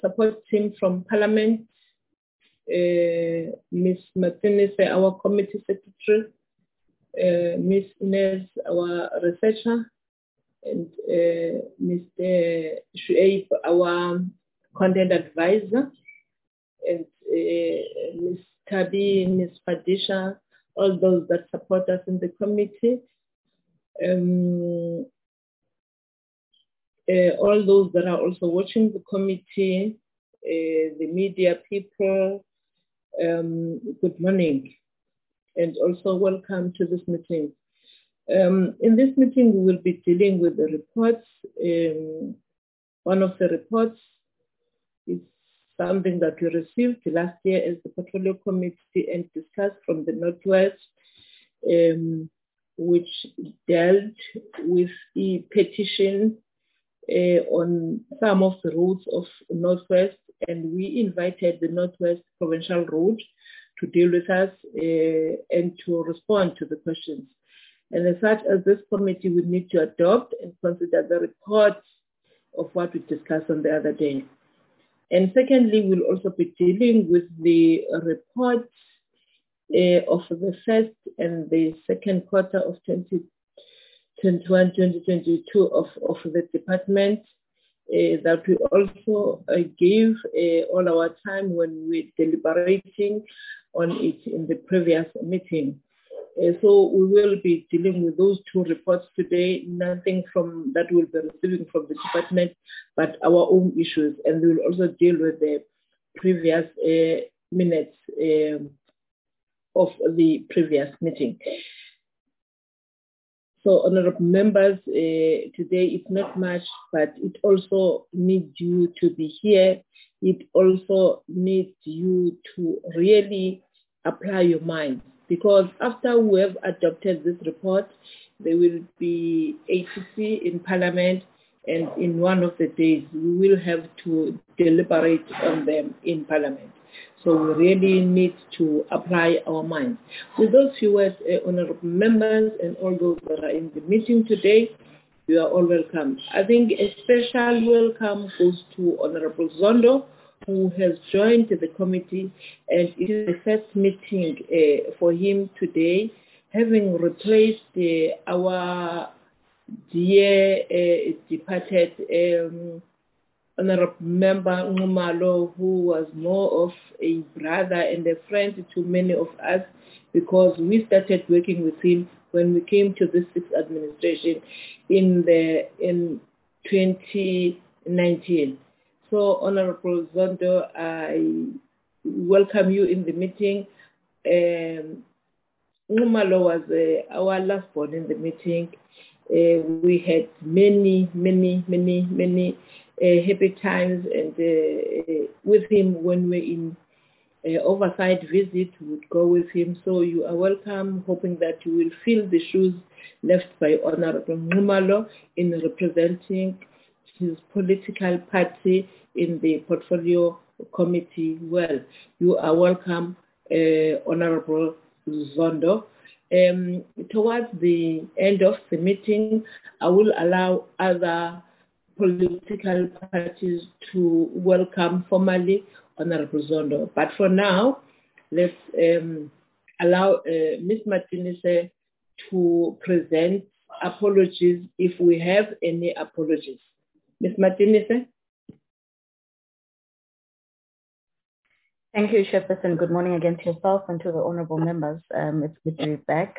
support team from Parliament, Ms. Martinez, our committee secretary, Ms. Inez, our researcher, and Mr. Shuaib, our content advisor, and Ms. Tabi, Ms. Fadisha, all those that support us in the committee. All those that are also watching the committee, the media people, good morning, and also welcome to this meeting. In this meeting, we will be dealing with the reports. One of the reports is something that we received last year as the Portfolio Committee and discussed from the Northwest, which dealt with a petition on some of the roads of Northwest, and we invited the Northwest Provincial Road to deal with us and to respond to the questions. And as such, as this committee, we need to adopt and consider the reports of what we discussed on the other day. And secondly, we'll also be dealing with the reports of the first and the second quarter of 2021-2022 of the department that we also gave all our time when we're deliberating on it in the previous meeting. So we will be dealing with those two reports today, nothing from that we'll be receiving from the department, but our own issues. And we will also deal with the previous minutes of the previous meeting. So honorable members, today it's not much, but it also needs you to be here. It also needs you to really apply your mind, because after we have adopted this report, there will be ATC in Parliament, and in one of the days, we will have to deliberate on them in Parliament. So we really need to apply our minds. With those few words, honorable members and all those that are in the meeting today, you are all welcome. I think a special welcome goes to Honorable Zondo, who has joined the committee, and it is the first meeting for him today, having replaced our dear departed Honorable Member Nxumalo, who was more of a brother and a friend to many of us, because we started working with him when we came to the sixth administration in 2019. So, Honorable Zondo, I welcome you in the meeting. Nxumalo was our last born in the meeting. We had many happy times, and with him when we're in oversight visit, we would go with him. So you are welcome, hoping that you will fill the shoes left by Honorable Nxumalo in representing his political party in the Portfolio Committee. Well, you are welcome, Honorable Zondo. Towards the end of the meeting, I will allow other political parties to welcome formally Honorable Zondo. But for now, let's allow Ms. Martinez to present apologies if we have any apologies. Ms. Martinez? Thank you, Chairperson. Good morning again to yourself and to the honorable members. It's good to be back.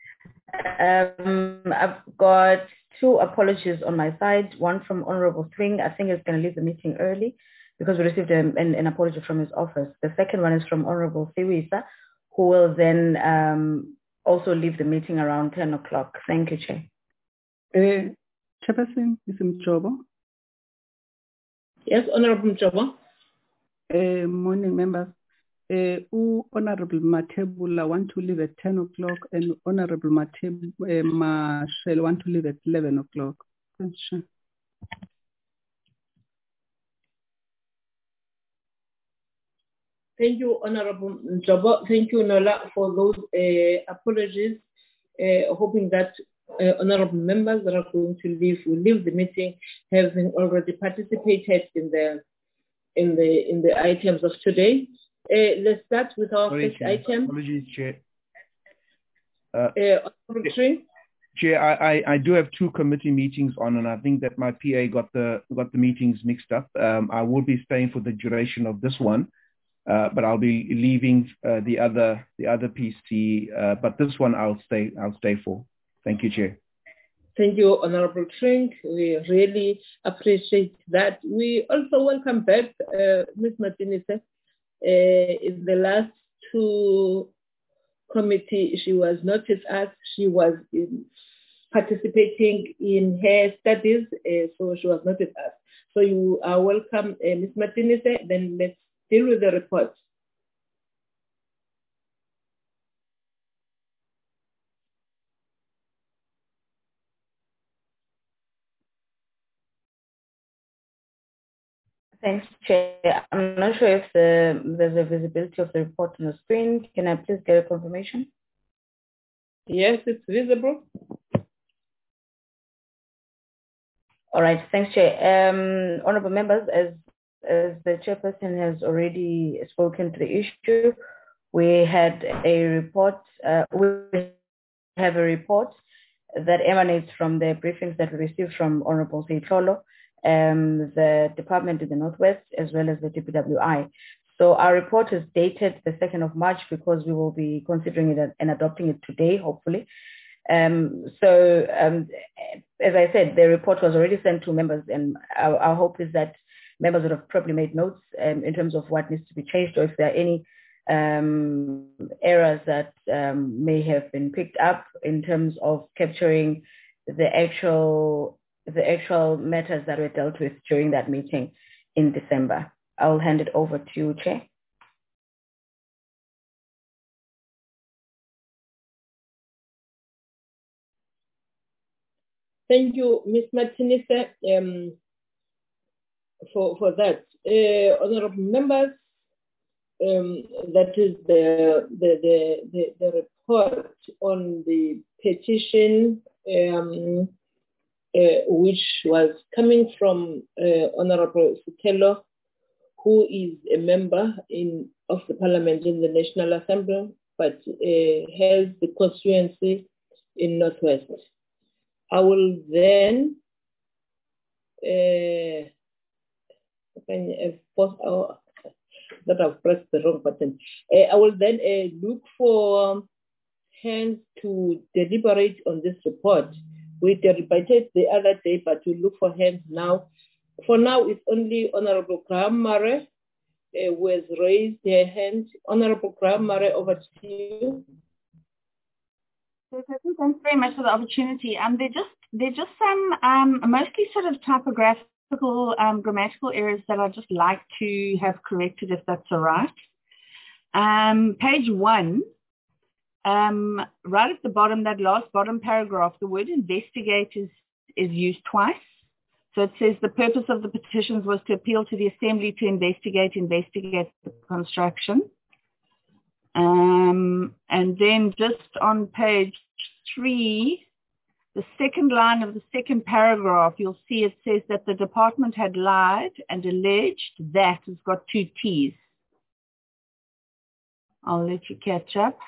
I've got two apologies on my side. One from Honorable Swing. I think he's going to leave the meeting early because we received an apology from his office. The second one is from Honorable Siwisa, who will then also leave the meeting around 10 o'clock. Thank you, Chair. Chairperson, Ms. Mjobo. Yes, Honorable Mjobo. Morning, members. Honorable Matebula want to leave at 10 o'clock, and Honorable Marshall want to leave at 11 o'clock. Sure. Thank you, Honorable Mjobo. Thank you, Nola, for those apologies. Hoping that honorable members that are going to leave will leave the meeting having already participated in the in the items of today. Let's start with our first item. Apologies, Chair. Chair, I do have two committee meetings on, and I think that my PA got the meetings mixed up. I will be staying for the duration of this one, but I'll be leaving the other PC. But this one I'll stay for. Thank you, Chair. Thank you, Honorable Trink. We really appreciate that. We also welcome back Ms. Martinez. In the last two committee, she was not with us. She was participating in her studies, so she was not with us. So you are welcome, Ms. Martinez. Then let's deal with the report. Thanks, Chair. I'm not sure if there's a visibility of the report on the screen. Can I please get a confirmation? Yes, it's visible. All right, thanks, Chair. Honorable members, as the chairperson has already spoken to the issue, we had a report. We have a report that emanates from the briefings that we received from Honorable Seitlolo, the Department in the Northwest, as well as the DPWI. So our report is dated the 2nd of March because we will be considering it and adopting it today, hopefully. As I said, the report was already sent to members, and our hope is that members would have probably made notes in terms of what needs to be changed, or if there are any errors that may have been picked up in terms of capturing the actual matters that were dealt with during that meeting in December. I'll hand it over to you, Chair. Thank you, Ms. Martinez, for that. Honorable members, that is the report on the petition which was coming from Honorable Seitlolo, who is a member of the Parliament in the National Assembly, but has the constituency in Northwest. I will then I've pressed the wrong button. I will then look for hands to deliberate on this report. We deliberated the other day, but we look for hands now. For now, it's only Honorable Graham Murray who has raised their hand. Honorable Graham Murray, over to you. Thanks very much for the opportunity. They're just some mostly sort of typographical, grammatical errors that I'd just like to have corrected, if that's all right. Page 1, right at the bottom, that last bottom paragraph, the word investigate is used twice. So it says the purpose of the petitions was to appeal to the Assembly to investigate the construction. And then just on page 3, the second line of the second paragraph, you'll see it says that the department had lied and alleged that has got 2 T's. I'll let you catch up.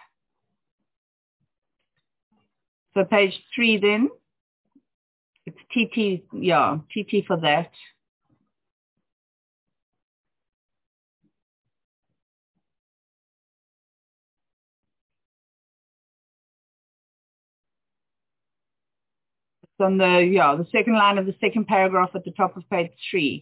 So page 3 then, it's TT, yeah, TT for that. On the second line of the second paragraph at the top of page 3.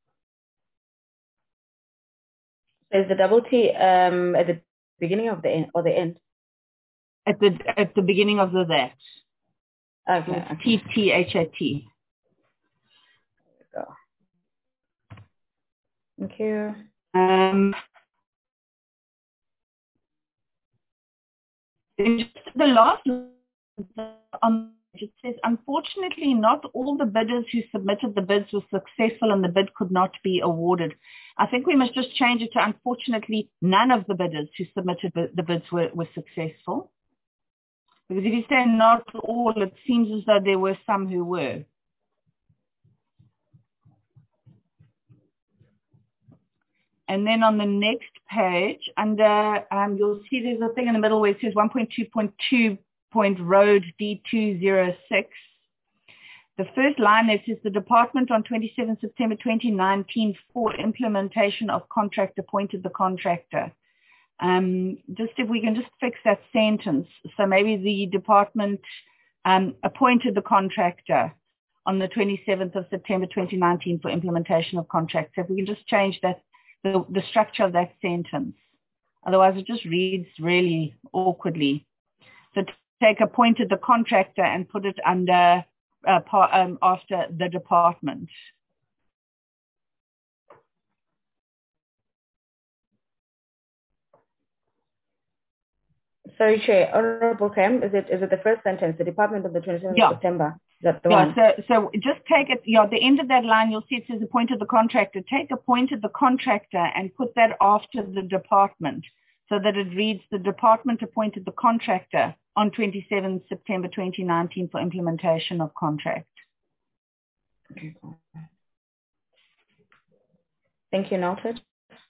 Is the double T at the beginning of the end or the end? At the beginning of the that. Okay. TTHAT. There we go. Thank you. The last on it says, unfortunately, not all the bidders who submitted the bids were successful and the bid could not be awarded. I think we must just change it to, unfortunately, none of the bidders who submitted the bids were successful. Because if you say not all, it seems as though there were some who were. And then on the next page, under, you'll see there's a thing in the middle where it says 1.2.2. Road D206. The first line there says the department on 27 September 2019 for implementation of contract appointed the contractor. Just if we can just fix that sentence. So maybe the department appointed the contractor on the 27th of September 2019 for implementation of contracts. So if we can just change that, the structure of that sentence. Otherwise it just reads really awkwardly. So take appointed the contractor and put it under after the department. Sorry, Chair. Honorable Cam, is it the first sentence, the department of the 27th of September? Is that the one? So just take it, at the end of that line, you'll see it says appointed the contractor. Take appointed the contractor and put that after the department so that it reads the department appointed the contractor on 27 September 2019 for implementation of contract. Okay. Thank you, noted.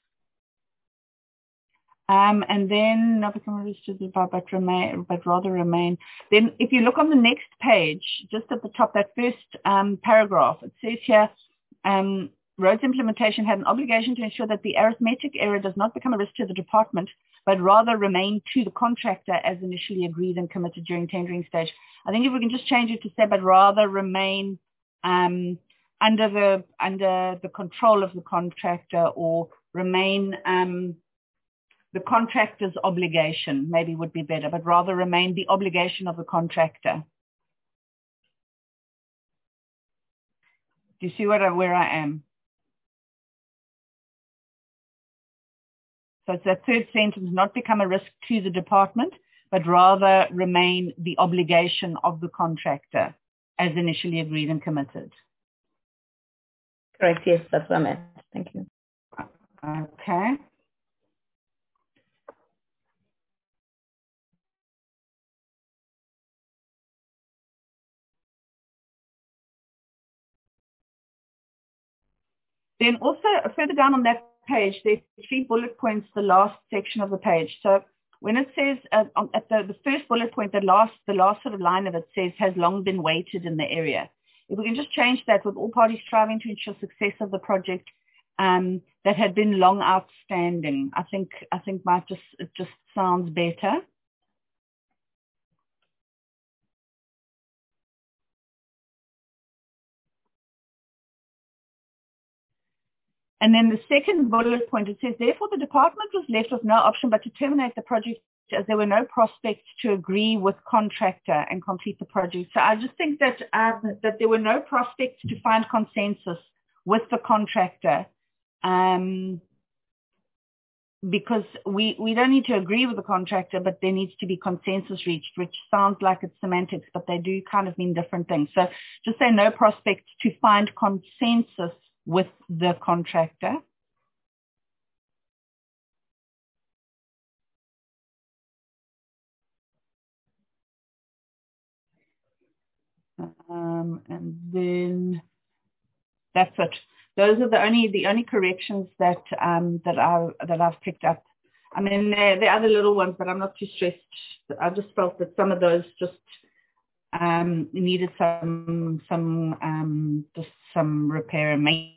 And then not become registered but rather remain. Then if you look on the next page, just at the top, that first paragraph, it says here, Roads implementation had an obligation to ensure that the arithmetic error does not become a risk to the department, but rather remain to the contractor as initially agreed and committed during tendering stage. I think if we can just change it to say, but rather remain under the control of the contractor, or remain the contractor's obligation, maybe would be better, but rather remain the obligation of the contractor. Do you see where I am? So it's that third sentence, not become a risk to the department, but rather remain the obligation of the contractor as initially agreed and committed. Correct, yes, that's what I meant. Thank you. Okay. Then also further down on that page, there's 3 bullet points, the last section of the page. So when it says at the first bullet point, the last sort of line of it says has long been waited in the area. If we can just change that, with all parties striving to ensure success of the project that had been long outstanding, I think it just sounds better. And then the second bullet point, it says, therefore, the department was left with no option but to terminate the project as there were no prospects to agree with contractor and complete the project. So I just think that that there were no prospects to find consensus with the contractor, because we don't need to agree with the contractor, but there needs to be consensus reached, which sounds like it's semantics, but they do kind of mean different things. So just say no prospects to find consensus with the contractor. And then that's it. Those are the only corrections that I've picked up. I mean, there are other little ones, but I'm not too stressed. I just felt that some of those just needed some repair and maintenance.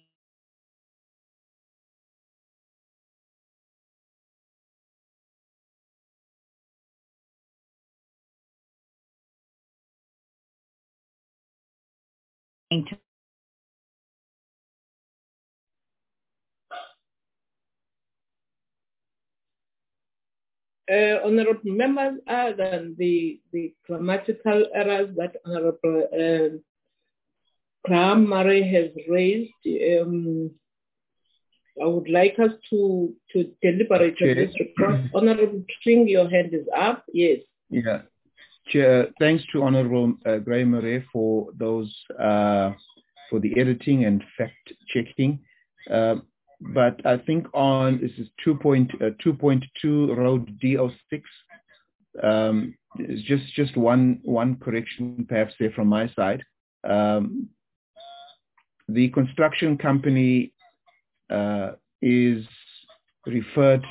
Honorable members, other than the grammatical errors that Honorable Graham Murray has raised, I would like us to deliberate on this report. Honorable Twing, your hand is up. Yes. Yeah. Chair, thanks to Honorable Graham Murray for those for the editing and fact checking. But I think on this is 2.2 Road D06. It's just one correction perhaps there from my side. The construction company is referred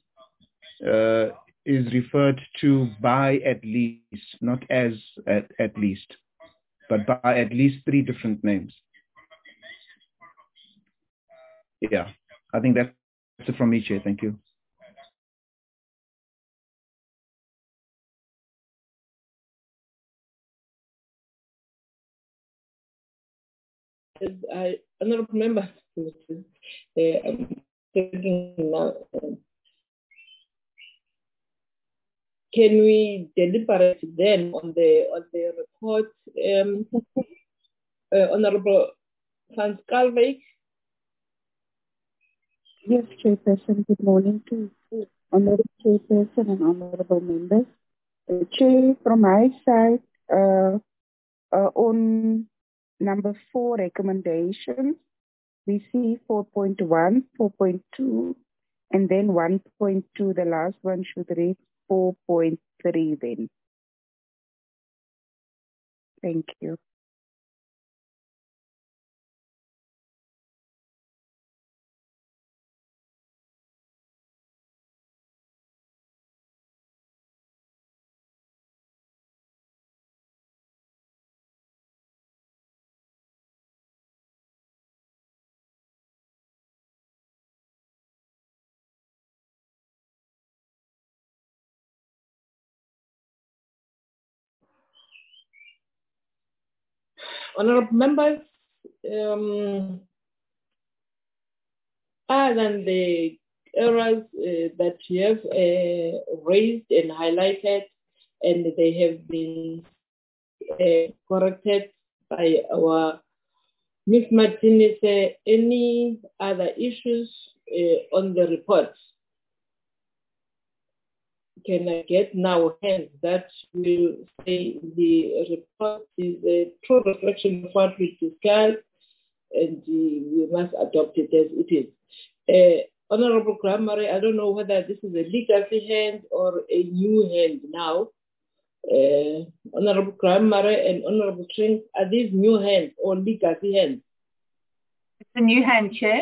is referred to by at least, not as at least, but by at least 3 different names. Yeah, I think that's it from me, Chair. Thank you. Honourable members, I'm thinking now, can we deliberate then on the report? Honourable Van Schalkwyk? Yes, Chairperson. Good morning to Honourable Chairperson and Honourable members. Chair, from my side, on number 4 recommendations, we see 4.1, 4.2, and then 1.2. The last one should read 4.3 then. Thank you. Honourable members, other than the errors that you have raised and highlighted, and they have been corrected by our Ms. Martinez, any other issues on the report? Can I get now hands that will say the report is a true reflection of what we discussed, and we must adopt it as it is. Honourable Graham-Murray, I don't know whether this is a legacy hand or a new hand now. Honourable Graham-Murray and Honourable Trinh, are these new hands or legacy hands? It's a new hand, Chair.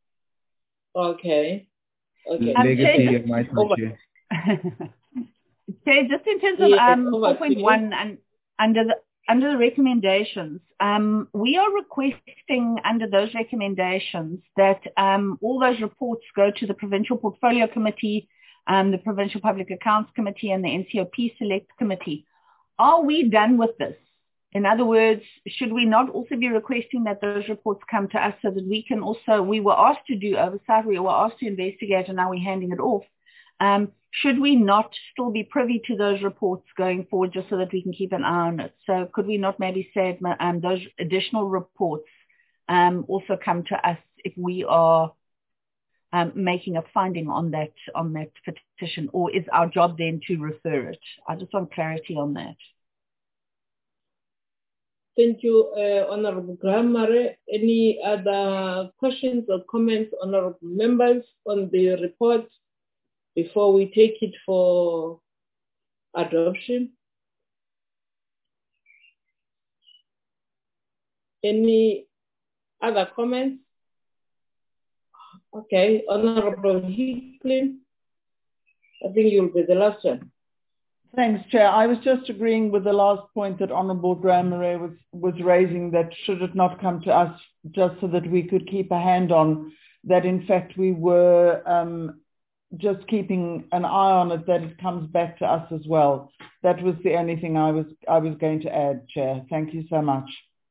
Okay. Legacy and my Chair. Chair, just in terms of 4.1 and under the recommendations, we are requesting under those recommendations that all those reports go to the Provincial Portfolio Committee, the Provincial Public Accounts Committee, and the NCOP Select Committee. Are we done with this? In other words, should we not also be requesting that those reports come to us so that we can also, we were asked to do oversight, we were asked to investigate, and now we're handing it off. Should we not still be privy to those reports going forward just so that we can keep an eye on it? So could we not maybe say those additional reports also come to us if we are making a finding on that petition, or is our job then to refer it? I just want clarity on that. Thank you, Honourable Graham-Murray. Any other questions or comments, Honourable members, on the report before we take it for adoption? Any other comments? Okay, Honourable Hickling, I think you'll be the last one. Thanks, Chair. I was just agreeing with the last point that Honourable Graham-Murray was raising, that should it not come to us just so that we could keep a hand on, that in fact we were just keeping an eye on it, that it comes back to us as well. That was the only thing I was going to add, Chair. Thank you so much.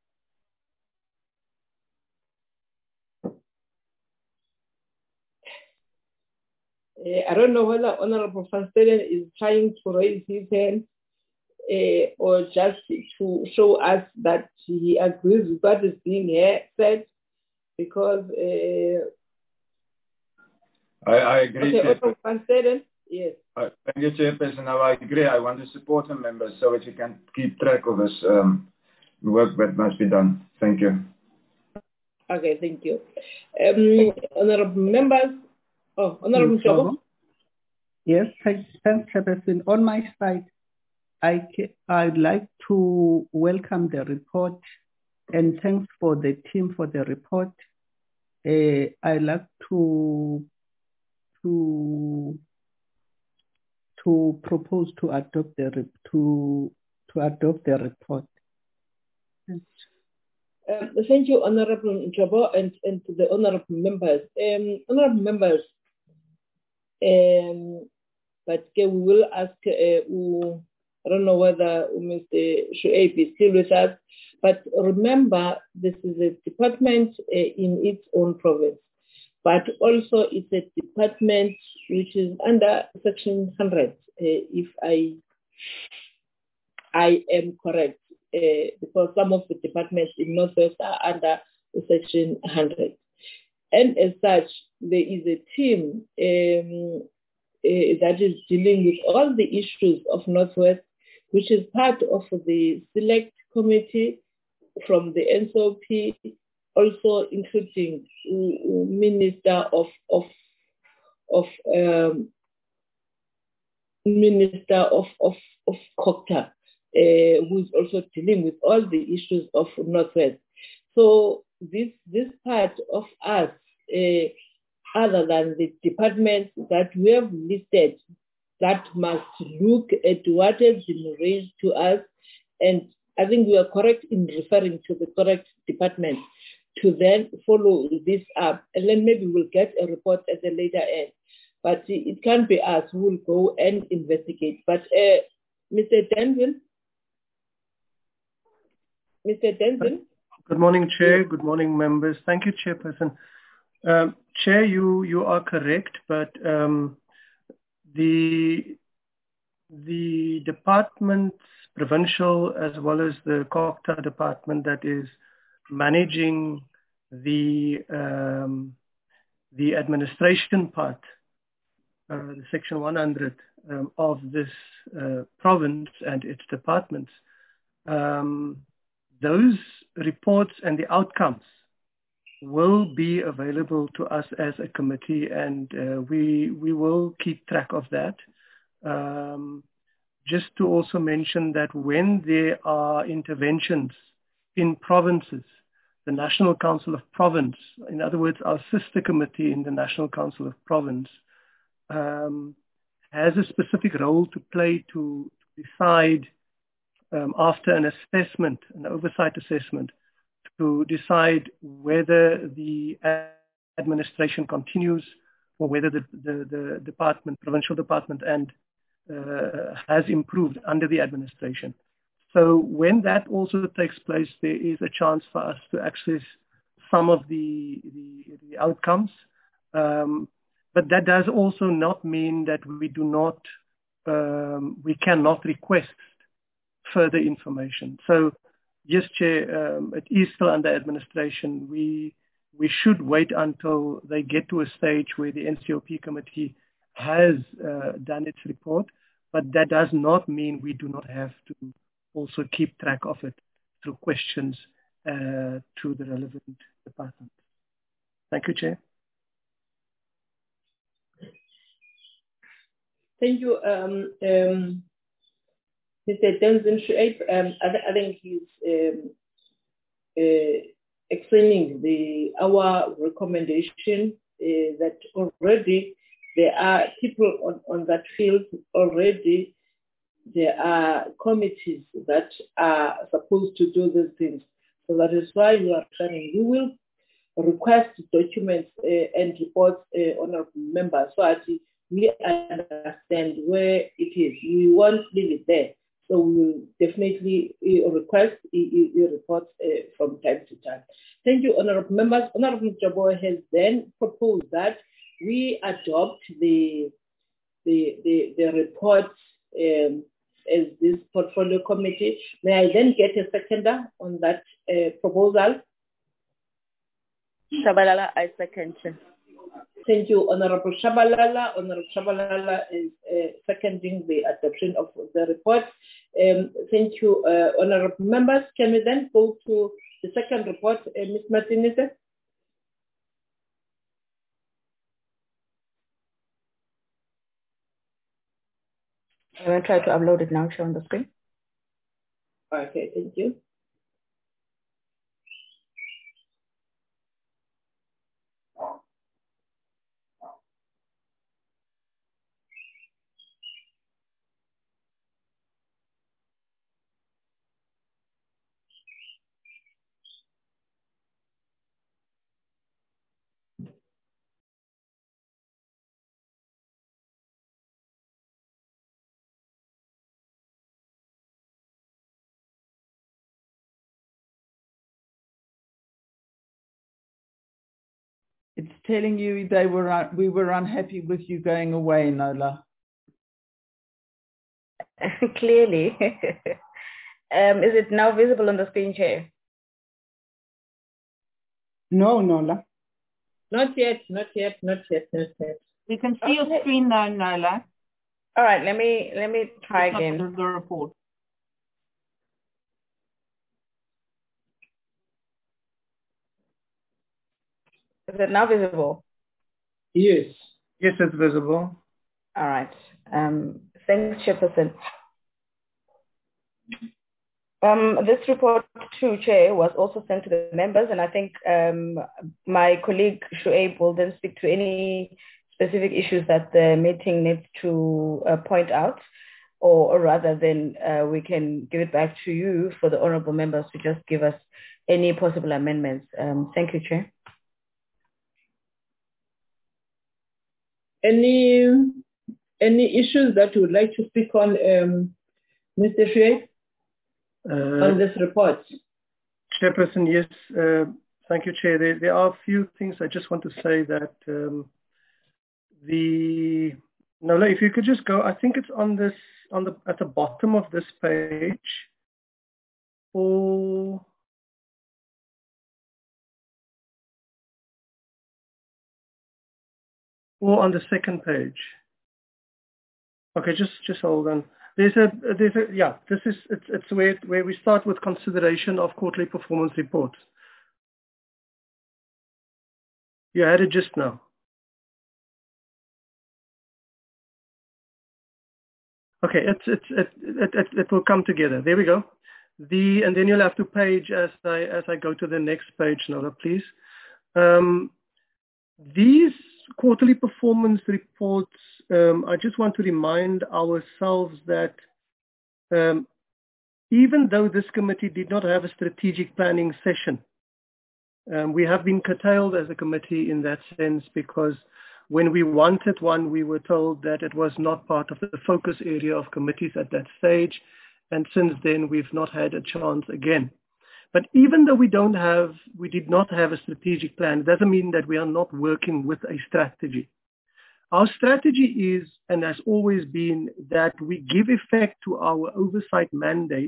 I don't know whether Honourable Van Staden is trying to raise his hand or just to show us that he agrees with what is being said, because I agree. Okay, Honourable Van Staden, yes. Thank you, Chairperson. I agree. I want to support the members so that you can keep track of this work that must be done. Thank you. Okay, thank you. Honourable members. Oh, Honourable Jogo. Yes, thanks, Chairperson. On my side, I'd like to welcome the report and thanks for the team for the report. I'd like to to propose to adopt the report. Thank you, Honorable Njobo, and to the honorable members. Honorable members, but we will ask, I don't know whether Mr. Shuaib is still with us, but remember, this is a department in its own province, but also it's a department which is under Section 100, if I am correct, because some of the departments in Northwest are under Section 100. And as such, there is a team that is dealing with all the issues of Northwest, which is part of the select committee from the NSOP, also including Minister of COGTA, who is also dealing with all the issues of Northwest. So this part of us, other than the departments that we have listed, that must look at what has been raised to us, and I think we are correct in referring to the correct department to then follow this up, and then maybe we'll get a report at the later end. But it can't be us who will go and investigate. But Mr. Denson? Mr. Denson? Good morning, Chair. Good morning, members. Thank you, Chairperson. Chair, you are correct, but the departments, provincial as well as the COGTA department that is managing the administration part, the Section 100 of this province and its departments, those reports and the outcomes will be available to us as a committee, and we will keep track of that. Just to also mention that when there are interventions in provinces, the National Council of Province, in other words, our sister committee in the National Council of Province, has a specific role to play to decide after an assessment, an oversight assessment, to decide whether the administration continues or whether the department, provincial department, and has improved under the administration. So when that also takes place, there is a chance for us to access some of the outcomes. But that does also not mean that we cannot request further information. So yes, Chair, it is still under administration. We should wait until they get to a stage where the NCOP committee has done its report, but that does not mean we do not have to also keep track of it through questions to the relevant department. Thank you, Chair. Thank you, Mr. Denson Shuaib. I think he's explaining our recommendation that already there are people on that field already. There are committees that are supposed to do these things. So that is why we are planning. We will request documents and reports, honorable members, so that we understand where it is. We won't leave it there. So we will definitely request reports from time to time. Thank you, honorable members. Honorable Njobo has then proposed that we adopt the report as this portfolio committee. May I then get a seconder on that proposal? Shabalala, I second. Thank you, Honorable Shabalala. Honorable Shabalala is seconding the adoption of the report. Thank you, honorable members. Can we then go to the second report, Ms. Martinez? I'm going to try to upload it now, show on the screen. Okay, thank you. It's telling you we were unhappy with you going away, Nola. Clearly. Is it now visible on the screen, Chair? No, Nola. Not yet. We can see your screen now, Nola. All right, let me try again. The report. Is it now visible? Yes. Yes, it's visible. All right. Thanks, Chairperson. This report too, Chair, was also sent to the members, and I think my colleague Shuaib will then speak to any specific issues that the meeting needs to point out, or rather then we can give it back to you for the honorable members to just give us any possible amendments. Thank you, Chair. Any issues that you would like to speak on, Mr. Shuaib, on this report? Chairperson, yes. Thank you, Chair. There are a few things I just want to say that Nola, if you could just go, I think it's at the bottom of this page, or on the second page. Okay, just hold on. It's where we start with consideration of quarterly performance reports. You had it just now. Okay, it will come together. There we go. And then you'll have to page as I go to the next page, Nola, please. These quarterly performance reports, I just want to remind ourselves that even though this committee did not have a strategic planning session, we have been curtailed as a committee in that sense, because when we wanted one, we were told that it was not part of the focus area of committees at that stage. And since then, we've not had a chance again. But even though we did not have a strategic plan, it doesn't mean that we are not working with a strategy. Our strategy is, and has always been, that we give effect to our oversight mandate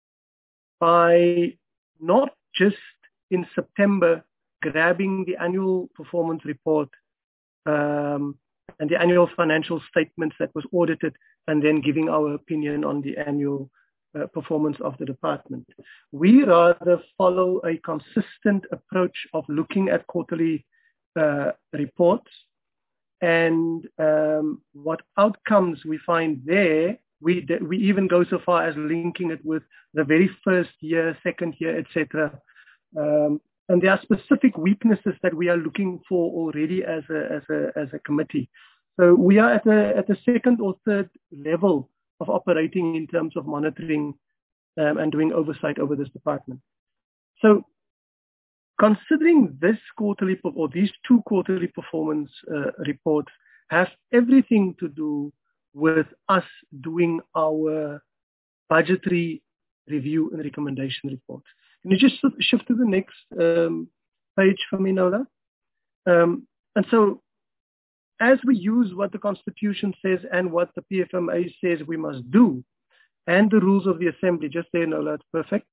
by not just in September grabbing the annual performance report and the annual financial statements that was audited and then giving our opinion on the annual performance of the department. We rather follow a consistent approach of looking at quarterly reports and what outcomes we find there. We even go so far as linking it with the very first year, second year, etc. And there are specific weaknesses that we are looking for already as a committee. So we are at the second or third level of operating in terms of monitoring and doing oversight over this department. So considering this quarterly or these two quarterly performance reports has everything to do with us doing our budgetary review and recommendation reports. Can you just shift to the next page for me, Nola? And so as we use what the Constitution says and what the PFMA says we must do, and the rules of the Assembly, just there, Nola, it's perfect.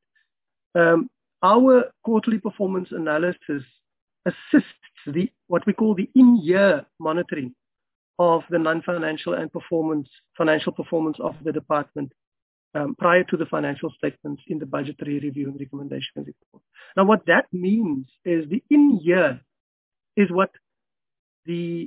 Our quarterly performance analysis assists what we call the in-year monitoring of the non-financial and financial performance of the department prior to the financial statements in the budgetary review and recommendation report. Now, what that means is the in-year is what the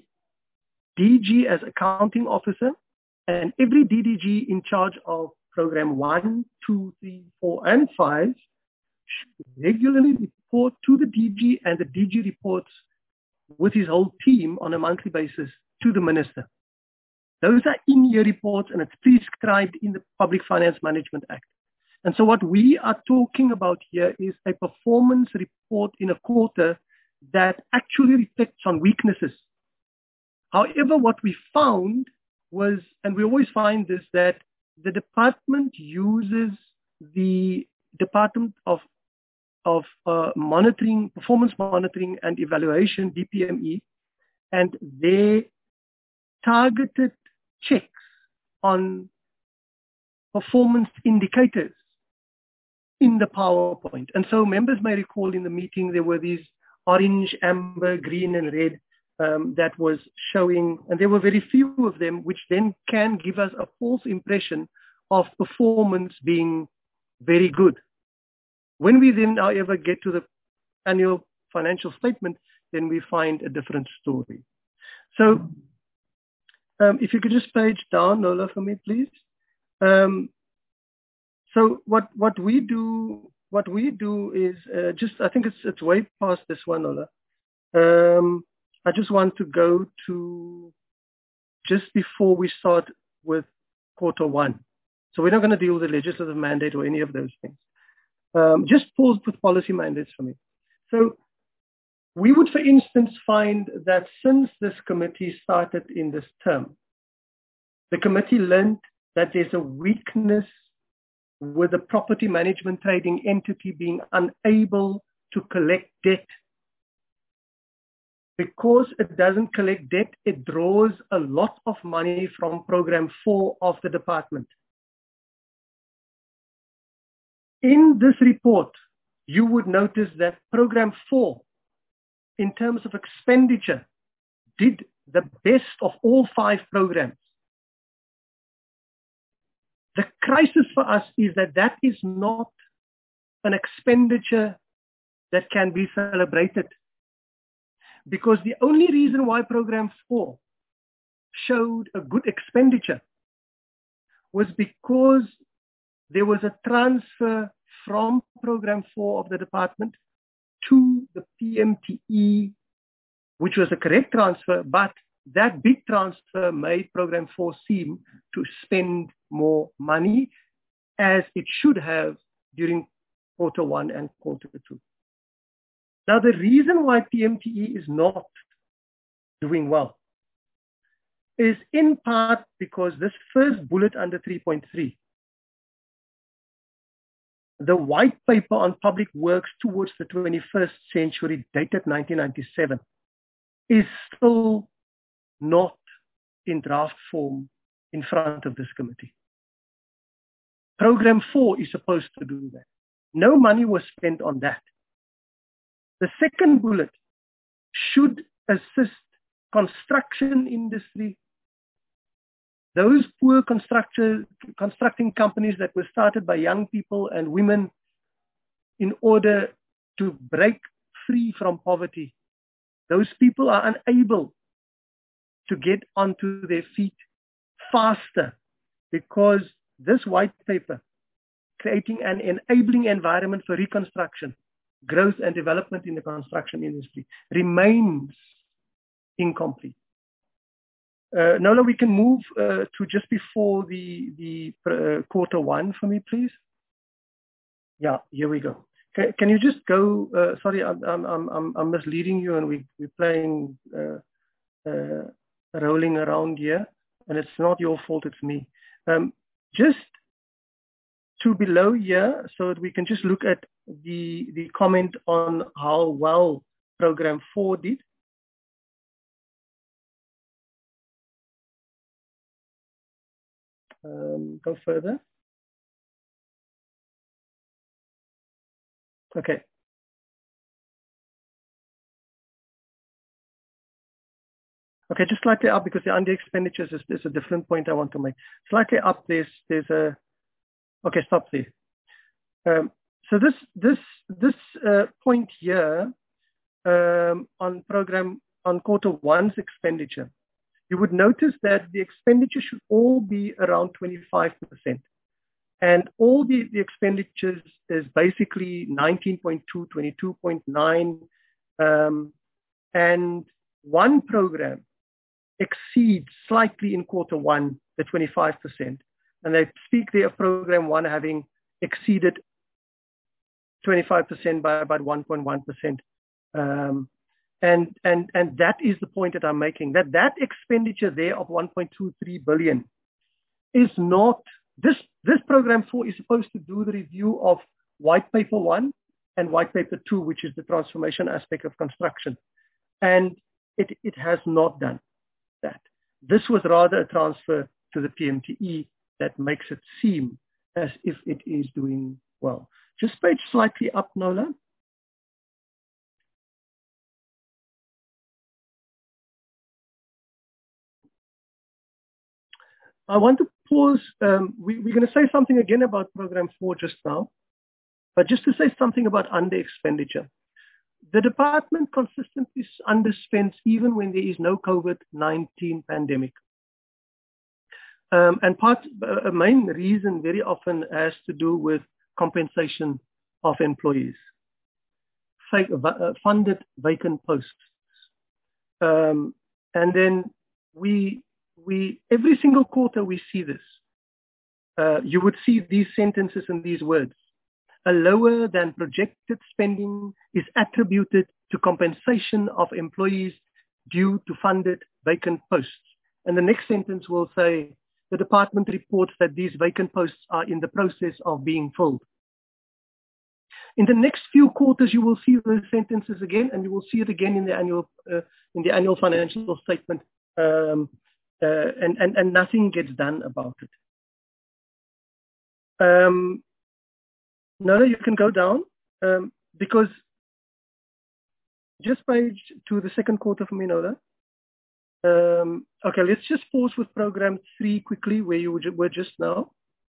DG as accounting officer and every DDG in charge of program 1, 2, 3, 4, and 5 should regularly report to the DG, and the DG reports with his whole team on a monthly basis to the minister. Those are in-year reports, and it's prescribed in the Public Finance Management Act. And so what we are talking about here is a performance report in a quarter that actually reflects on weaknesses. However, what we found was, and we always find this, that the department uses the Department of monitoring, performance monitoring and evaluation, DPME, and their targeted checks on performance indicators in the PowerPoint. And so members may recall in the meeting there were these orange, amber, green, and red that was showing, and there were very few of them, which then can give us a false impression of performance being very good. When we then, however, get to the annual financial statement, then we find a different story. So if you could just page down, Nola, for me, please. So what we do is just, I think it's way past this one, Nola. I just want to go to just before we start with Q1. So we're not going to deal with the legislative mandate or any of those things. Just pause with policy mandates for me. So we would, for instance, find that since this committee started in this term, the committee learned that there's a weakness with the property management trading entity being unable to collect debt. Because it doesn't collect debt, it draws a lot of money from Program 4 of the department. In this report, you would notice that Program 4, in terms of expenditure, did the best of all 5 programs. The crisis for us is that that is not an expenditure that can be celebrated. Because the only reason why Program 4 showed a good expenditure was because there was a transfer from Program 4 of the department to the PMTE, which was a correct transfer, but that big transfer made Program 4 seem to spend more money as it should have during Q1 and Q2. Now, the reason why PMTE is not doing well is in part because this first bullet under 3.3, the white paper on public works towards the 21st century, dated 1997, is still not in draft form in front of this committee. Program 4 is supposed to do that. No money was spent on that. The second bullet should assist construction industry, those poor constructing companies that were started by young people and women in order to break free from poverty. Those people are unable to get onto their feet faster because this white paper, creating an enabling environment for reconstruction, growth and development in the construction industry, remains incomplete. Nola, we can move to just before the Q1 for me, please. Yeah, here we go. Can you just go? Sorry, I'm misleading you, and we're playing rolling around here, and it's not your fault, it's me. Just to below here, so that we can just look at the comment on how well Program 4 did. Go further. Okay. Okay, just slightly up, because the under expenditures is a different point I want to make. Slightly up, there's a. Okay, stop there. So this point here on Q1's expenditure, you would notice that the expenditure should all be around 25%. And all the expenditures is basically 19.2, 22.9, and one program exceeds slightly in Q1 the 25%. And they speak there of Program 1 having exceeded 25% by about 1.1%. And that is the point that I'm making, that expenditure there of 1.23 billion is not, this Program 4 is supposed to do the review of White Paper 1 and white paper 2, which is the transformation aspect of construction. And it has not done that. This was rather a transfer to the PMTE that makes it seem as if it is doing well. Just page slightly up, Nola. I want to pause. We're going to say something again about Program 4 just now, but just to say something about under expenditure. The department consistently underspends even when there is no COVID-19 pandemic. And a main reason very often has to do with compensation of employees, funded vacant posts. And then we every single quarter we see this. You would see these sentences and these words. A lower than projected spending is attributed to compensation of employees due to funded vacant posts. And the next sentence will say, the department reports that these vacant posts are in the process of being filled. In the next few quarters, you will see those sentences again, and you will see it again in the annual financial statement, and nothing gets done about it. Nola, you can go down, because just page to the second quarter for me, Nola. Okay, let's just pause with Program 3 quickly, where you were just now.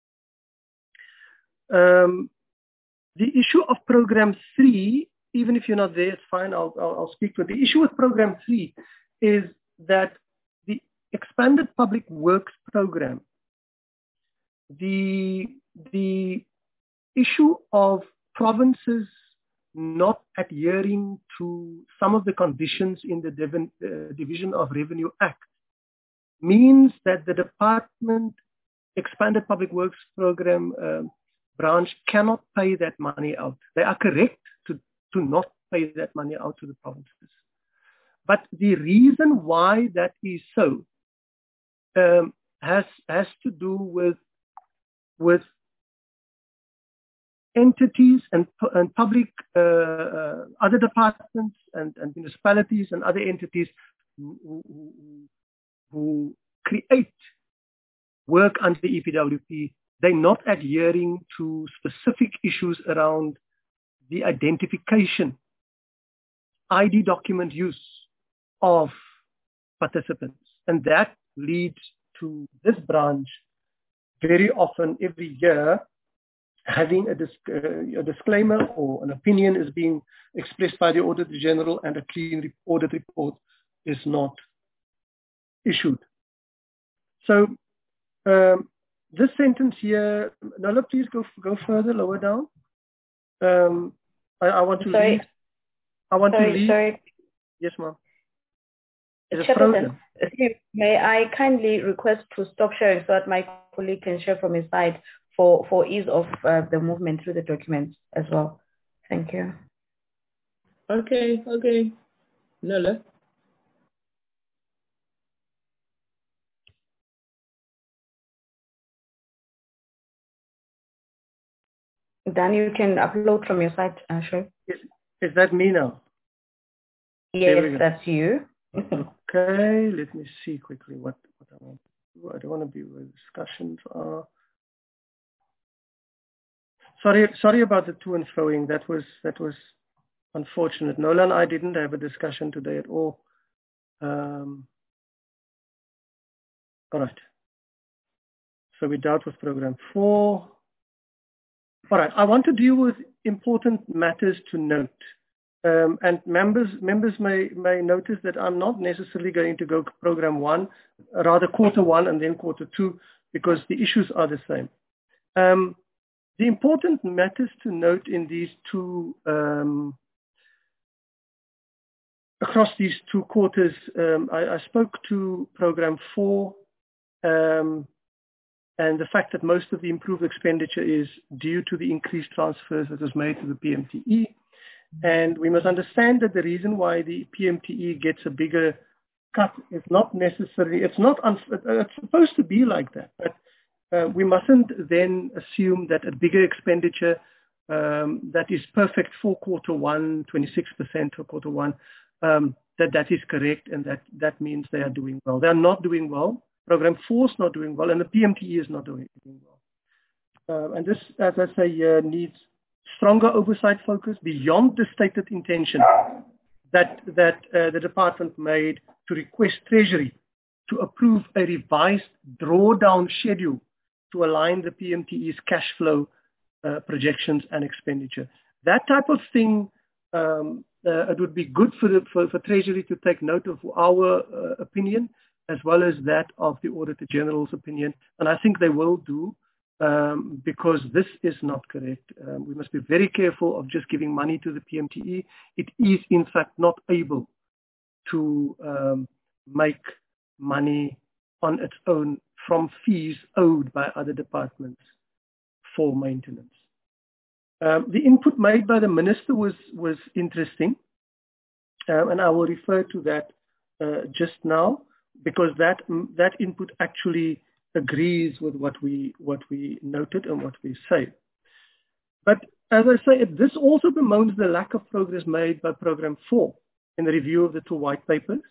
The issue of Program 3, even if you're not there, it's fine, I'll speak to it. The issue with Program 3 is that the expanded public works program, the issue of provinces not adhering to some of the conditions in the Division of Revenue Act means that the department expanded public works program branch cannot pay that money out. They are correct to not pay that money out to the provinces. But the reason why that is so has to do with entities and public, other departments and municipalities and other entities who create work under the EPWP. They're not adhering to specific issues around the identification, ID document use of participants. And that leads to this branch very often every year having a disclaimer or an opinion is being expressed by the Auditor General and a clean audit report is not issued. So this sentence here, Nola, please go further, lower down. I want to leave. I want to leave. Sorry. Yes, ma'am. May I kindly request to stop sharing so that my colleague can share from his side for ease of the movement through the documents as well. Thank you. Okay. Nola. Dan, you can upload from your side, sure. Is that me now? Yes, that's you. Okay, let me see quickly what I want to do. I don't want to be where discussions are. Sorry about the to and froing. That was unfortunate. Nola and I didn't have a discussion today at all. All right. So we dealt with Program 4. All right. I want to deal with important matters to note. And members may notice that I'm not necessarily going to go Program 1, rather Quarter 1 and then Quarter 2, because the issues are the same. The important matters to note in these two, across these two quarters, I spoke to Program 4, and the fact that most of the improved expenditure is due to the increased transfers that was made to the PMTE. And we must understand that the reason why the PMTE gets a bigger cut is not necessarily, it's supposed to be like that, but we mustn't then assume that a bigger expenditure that is perfect for quarter one, 26% for quarter one, that is correct, and that means they are doing well. They are not doing well. Program 4 is not doing well, and the PMTE is not doing well. And this, as I say, needs stronger oversight focus beyond the stated intention that the department made to request Treasury to approve a revised drawdown schedule to align the PMTE's cash flow projections and expenditure. That type of thing, it would be good for Treasury to take note of our opinion as well as that of the Auditor General's opinion. And I think they will do because this is not correct. We must be very careful of just giving money to the PMTE. It is, in fact, not able to make money on its own from fees owed by other departments for maintenance. The input made by the Minister was interesting, and I will refer to that just now, because that input actually agrees with what we noted and what we say. But as I say, this also bemoans the lack of progress made by Program 4 in the review of the 2 white papers,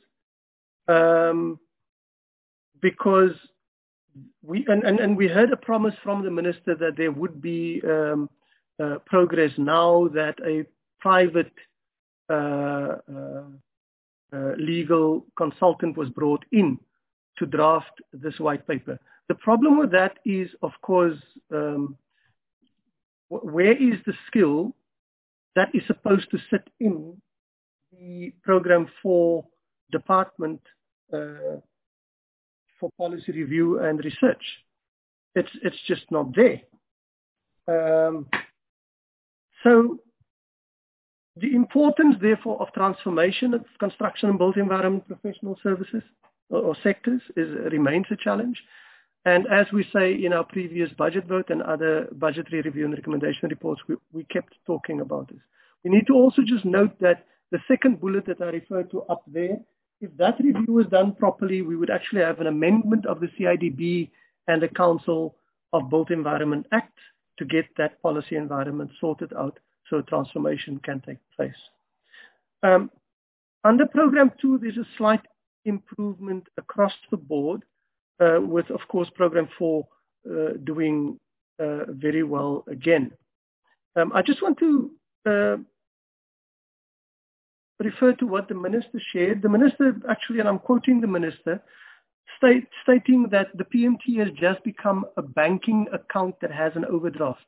because we heard a promise from the Minister that there would be progress now that a private legal consultant was brought in to draft this white paper. The problem with that is, of course, where is the skill that is supposed to sit in the Program 4 department for policy review and research? It's just not there. So the importance, therefore, of transformation of construction and built environment professional services or sectors remains a challenge. And as we say in our previous budget vote and other budgetary review and recommendation reports, we kept talking about this. We need to also just note that the second bullet that I referred to up there, if that review was done properly, we would actually have an amendment of the CIDB and the Council of Built Environment Act to get that policy environment sorted out so transformation can take place. Under Program 2, there's a slight improvement across the board, with, of course, Program 4 doing very well again. I just want to refer to what the Minister shared. The Minister actually, and I'm quoting the Minister, stating that the PMT has just become a banking account that has an overdraft.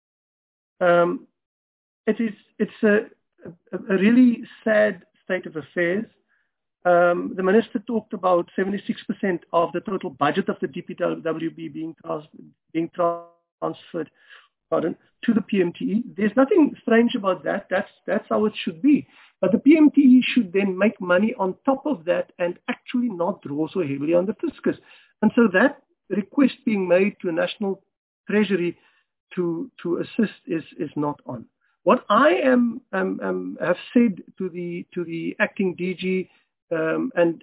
It's a really sad state of affairs. The Minister talked about 76% of the total budget of the DPWB being transferred to the PMTE. There's nothing strange about that. That's how it should be. But the PMTE should then make money on top of that and actually not draw so heavily on the fiscus. And so that request being made to a National Treasury to assist is not on. What I have said to the acting DG, and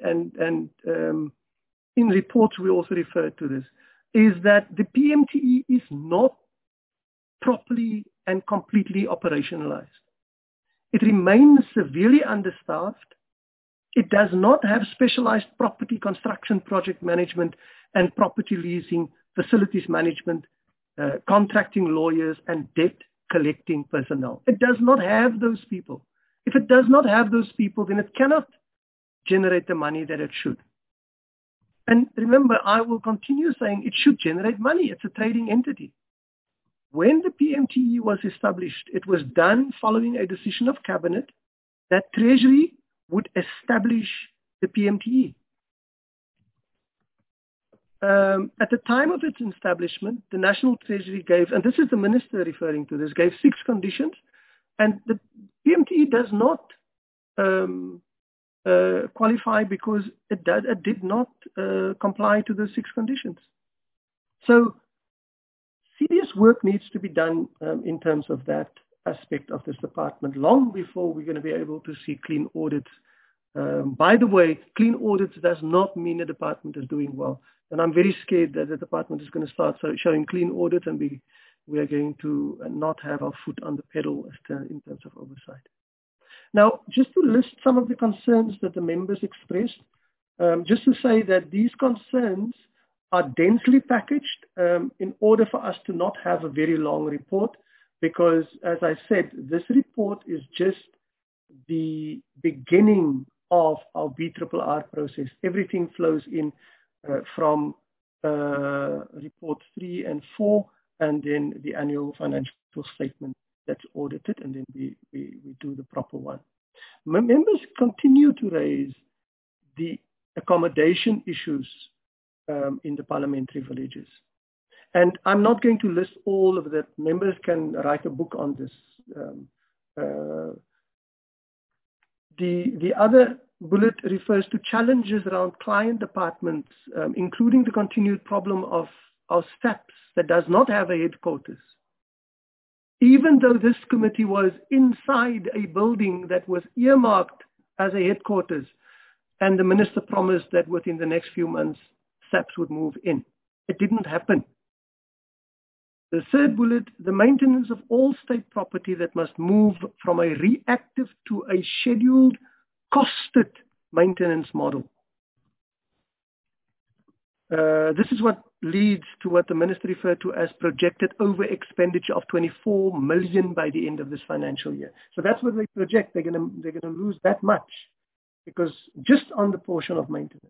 in reports we also refer to this, is that the PMTE is not properly and completely operationalized. It remains severely understaffed. It does not have specialized property construction project management and property leasing, facilities management, contracting lawyers, and debt collecting personnel. It does not have those people. If it does not have those people, then it cannot generate the money that it should. And remember, I will continue saying it should generate money. It's a trading entity. When the PMTE was established, it was done following a decision of Cabinet that Treasury would establish the PMTE. At the time of its establishment, the National Treasury gave, and this is the Minister referring to this, gave 6 conditions, and the PMTE does not qualify because it did not comply to the 6 conditions. So serious work needs to be done in terms of that aspect of this department long before we're going to be able to see clean audits. By the way, clean audits does not mean the department is doing well. And I'm very scared that the department is going to start showing clean audits and be we are going to not have our foot on the pedal in terms of oversight. Now, just to list some of the concerns that the members expressed, just to say that these concerns are densely packaged in order for us to not have a very long report, because, as I said, this report is just the beginning of our BRRR process. Everything flows in from reports 3 and 4, and then the annual financial statement that's audited, and then we do the proper one. Members continue to raise the accommodation issues in the parliamentary villages. And I'm not going to list all of that. Members can write a book on this. The other bullet refers to challenges around client departments, including the continued problem of our STAPS that does not have a headquarters. Even though this committee was inside a building that was earmarked as a headquarters, and the minister promised that within the next few months, STAPS would move in. It didn't happen. The third bullet, the maintenance of all state property that must move from a reactive to a scheduled, costed maintenance model. This is what leads to what the minister referred to as projected over expenditure of 24 million by the end of this financial year. So that's what they project. They're going to lose that much, because just on the portion of maintenance.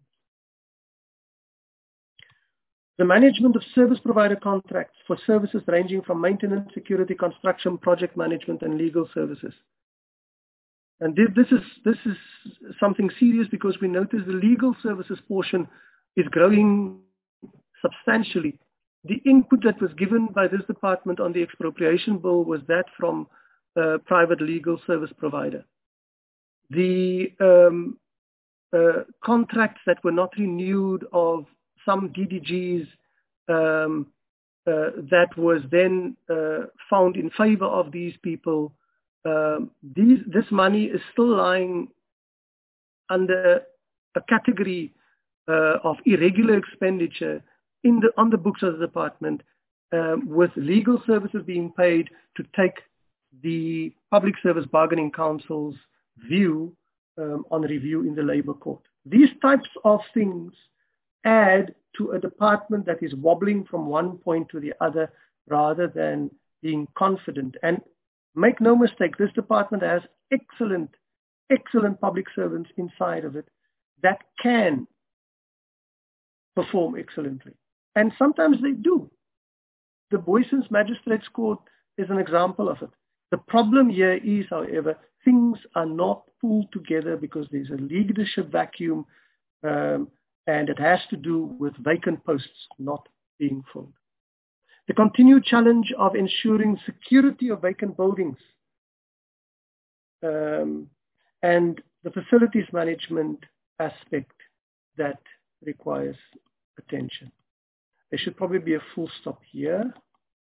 The management of service provider contracts for services ranging from maintenance, security, construction, project management, and legal services. And this is something serious, because we notice the legal services portion is growing substantially. The input that was given by this department on the expropriation bill was that from a private legal service provider. The contracts that were not renewed of some DDGs that was then found in favor of these people. This money is still lying under a category of irregular expenditure on the books of the department, with legal services being paid to take the Public Service Bargaining Council's view on review in the Labour Court. These types of things add to a department that is wobbling from one point to the other rather than being confident. And make no mistake, this department has excellent public servants inside of it that can perform excellently. And sometimes they do. The Booysens Magistrates Court is an example of it. The problem here is, however, things are not pulled together because there's a leadership vacuum, and it has to do with vacant posts not being filled. The continued challenge of ensuring security of vacant buildings, and the facilities management aspect that requires attention. There should probably be a full stop here.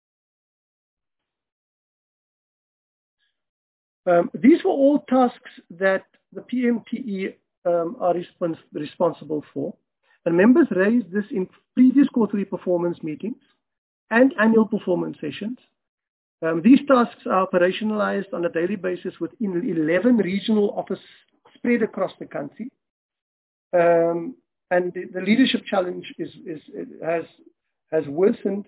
These were all tasks that the PMTE are responsible for. And members raised this in previous quarterly performance meetings and annual performance sessions. These tasks are operationalized on a daily basis within 11 regional offices spread across the country. And the leadership challenge has worsened,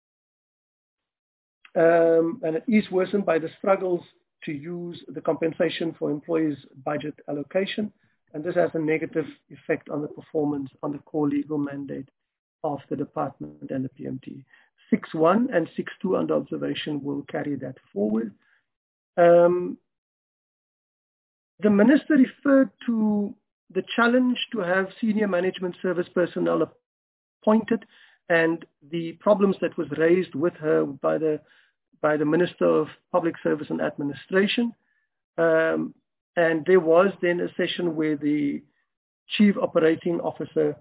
and it is worsened by the struggles to use the compensation for employees' budget allocation. And this has a negative effect on the performance on the core legal mandate of the department and the PMT. 6.1 and 6.2 under observation will carry that forward. The minister referred to the challenge to have senior management service personnel appointed and the problems that was raised with her by the Minister of Public Service and Administration. And there was then a session where the Chief Operating Officer,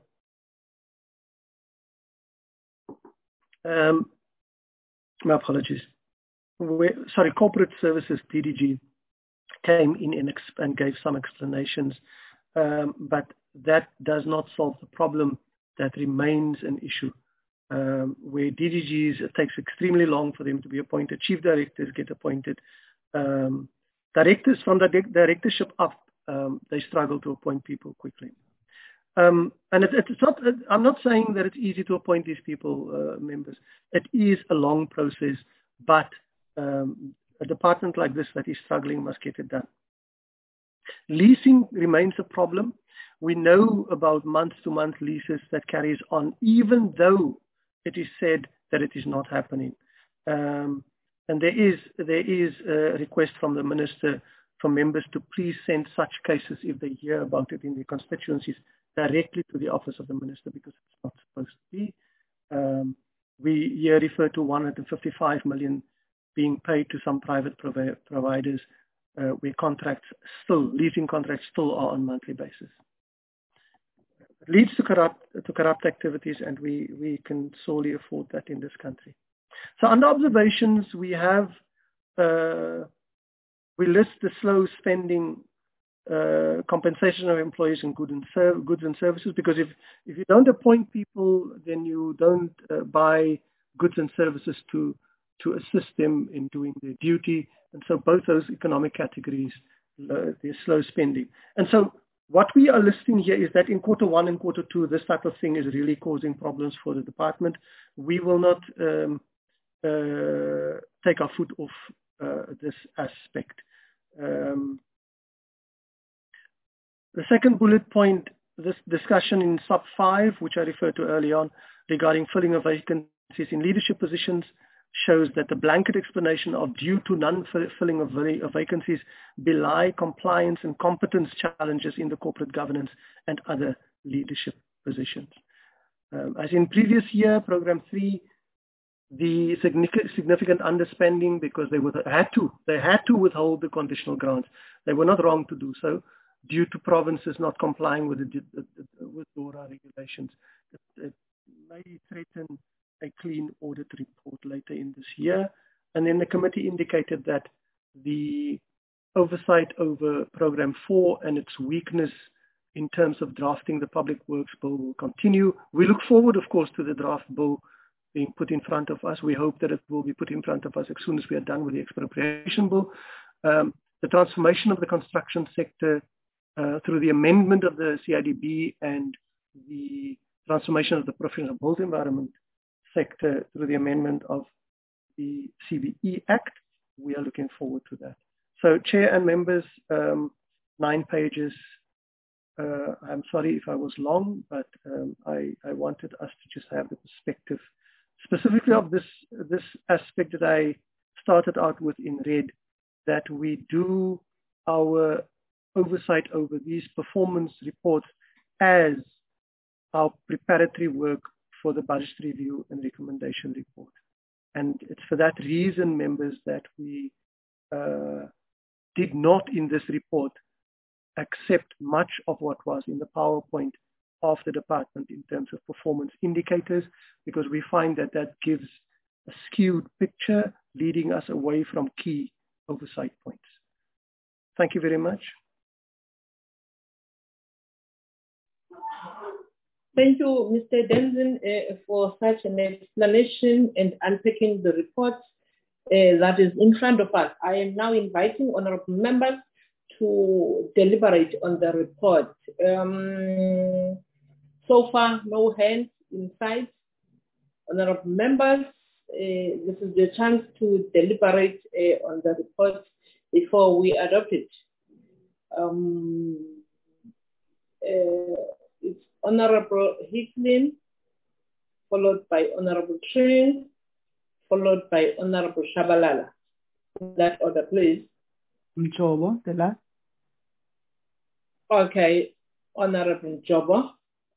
my apologies, Corporate Services, DDG, came in and gave some explanations, but that does not solve the problem that remains an issue where DDGs, it takes extremely long for them to be appointed. Chief directors get appointed. Directors from the directorship up, they struggle to appoint people quickly. And it's not, I'm not saying that it's easy to appoint these people, members. It is a long process, but a department like this that is struggling must get it done. Leasing remains a problem. We know about month-to-month leases that carries on, even though it is said that it is not happening. And there is a request from the minister for members to please send such cases, if they hear about it in their constituencies, directly to the office of the minister, because it's not supposed to be. We here refer to 155 million being paid to some private providers, where leasing contracts still are on monthly basis. It leads to corrupt activities, and we can solely afford that in this country. So under observations, we have we list the slow spending, compensation of employees in goods and services, because if you don't appoint people, then you don't buy goods and services to assist them in doing their duty. And so both those economic categories, there's slow spending. And so what we are listing here is that in Q1 and Q2, this type of thing is really causing problems for the department. We will not take our foot off this aspect. The second bullet point, this discussion in sub 5, which I referred to early on, regarding filling of vacancies in leadership positions, shows that the blanket explanation of due to non-filling of vacancies belie compliance and competence challenges in the corporate governance and other leadership positions. As in previous year, Program 3, the significant underspending, because they had to withhold the conditional grants. They were not wrong to do so, due to provinces not complying with with DORA regulations. It may threaten a clean audit report later in this year. And then the committee indicated that the oversight over Program 4 and its weakness in terms of drafting the Public Works Bill will continue. We look forward, of course, to the draft bill being put in front of us. We hope that it will be put in front of us as soon as we are done with the expropriation bill. The transformation of the construction sector through the amendment of the CIDB and the transformation of the professional built environment sector through the amendment of the CBE Act. We are looking forward to that. So, Chair and members, 9 pages. I'm sorry if I was long, but I wanted us to just have the perspective, specifically of this aspect that I started out with in red, that we do our oversight over these performance reports as our preparatory work for the budget review and recommendation report. And it's for that reason, members, that we did not in this report accept much of what was in the PowerPoint of the department in terms of performance indicators, because we find that that gives a skewed picture, leading us away from key oversight points. Thank you very much. Thank you, Mr. Denson, for such an explanation and unpacking the report that is in front of us. I am now inviting honorable members to deliberate on the report. So far, no hands in sight. Honorable members, this is the chance to deliberate on the report before we adopt it. It's Honorable Hicklin, followed by Honorable Tring, followed by Honorable Shabalala. In that order, please. Mjobo, the last. Okay, Honorable Jobo.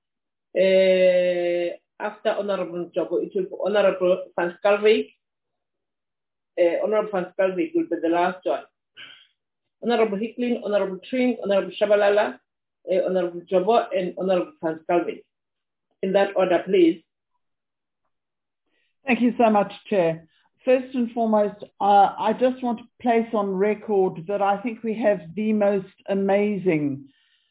After Honorable Jobo, it will be Honorable Van Schalkwyk. Honorable Van Schalkwyk will be the last one. Honorable Hicklin, Honorable Tring, Honorable Shabalala, Honorable Jobo, and Honorable Van Schalkwyk. In that order, please. Thank you so much, Chair. First and foremost, I just want to place on record that I think we have the most amazing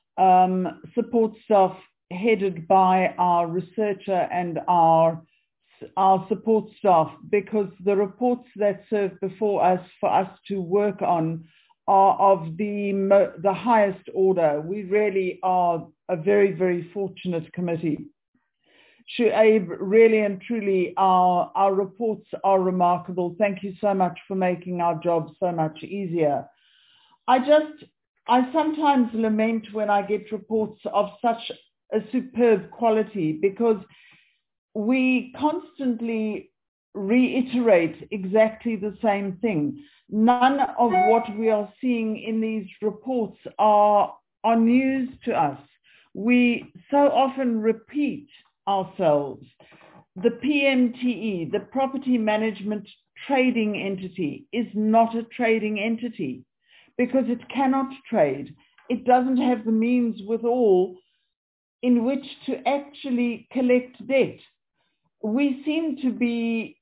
support staff headed by our researcher and our our support staff, because the reports that serve before us for us to work on are of the highest order. We really are a very, very fortunate committee. Shuaib, really and truly, our reports are remarkable. Thank you so much for making our job so much easier. I sometimes lament when I get reports of such a superb quality, because we constantly reiterate exactly the same thing. None of what we are seeing in these reports are news to us. We so often repeat ourselves. The PMTE, the Property Management Trading Entity, is not a trading entity because it cannot trade. It doesn't have the means withal in which to actually collect debt. We seem to be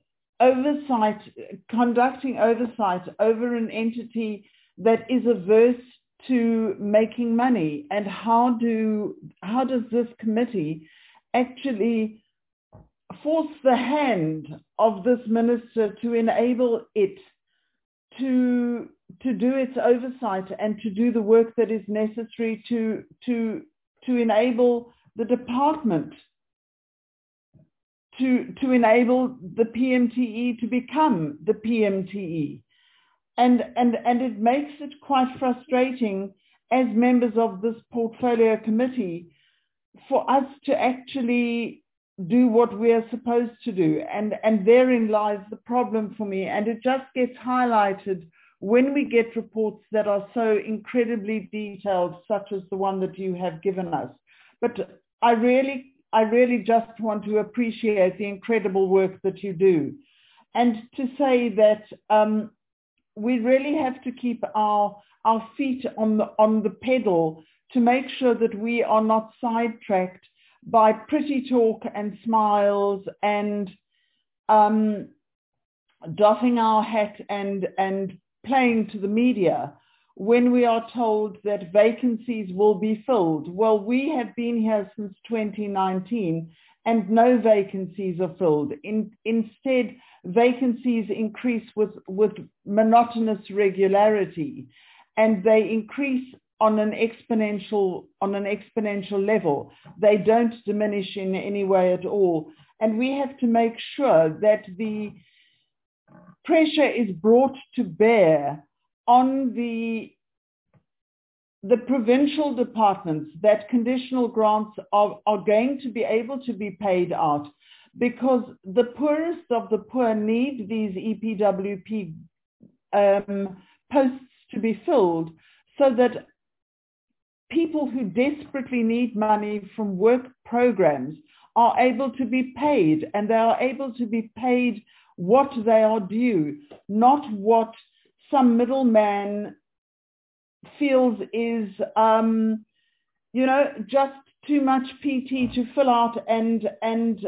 conducting oversight over an entity that is averse to making money. And how does this committee actually force the hand of this minister to enable it to do its oversight and to do the work that is necessary to enable the department to enable the PMTE to become the PMTE. And it makes it quite frustrating as members of this portfolio committee for us to actually do what we are supposed to do. And therein lies the problem for me. And it just gets highlighted when we get reports that are so incredibly detailed, such as the one that you have given us. But I really just want to appreciate the incredible work that you do. And to say that we really have to keep our feet on the pedal to make sure that we are not sidetracked by pretty talk and smiles and doffing our hat and playing to the media when we are told that vacancies will be filled. Well, we have been here since 2019 and no vacancies are filled. Instead, vacancies increase with monotonous regularity, and they increase on an exponential level. They don't diminish in any way at all. And we have to make sure that the pressure is brought to bear on the provincial departments that conditional grants are going to be able to be paid out, because the poorest of the poor need these EPWP posts to be filled so that people who desperately need money from work programs are able to be paid, and they are able to be paid what they are due, not what some middleman feels is, just too much PT to fill out and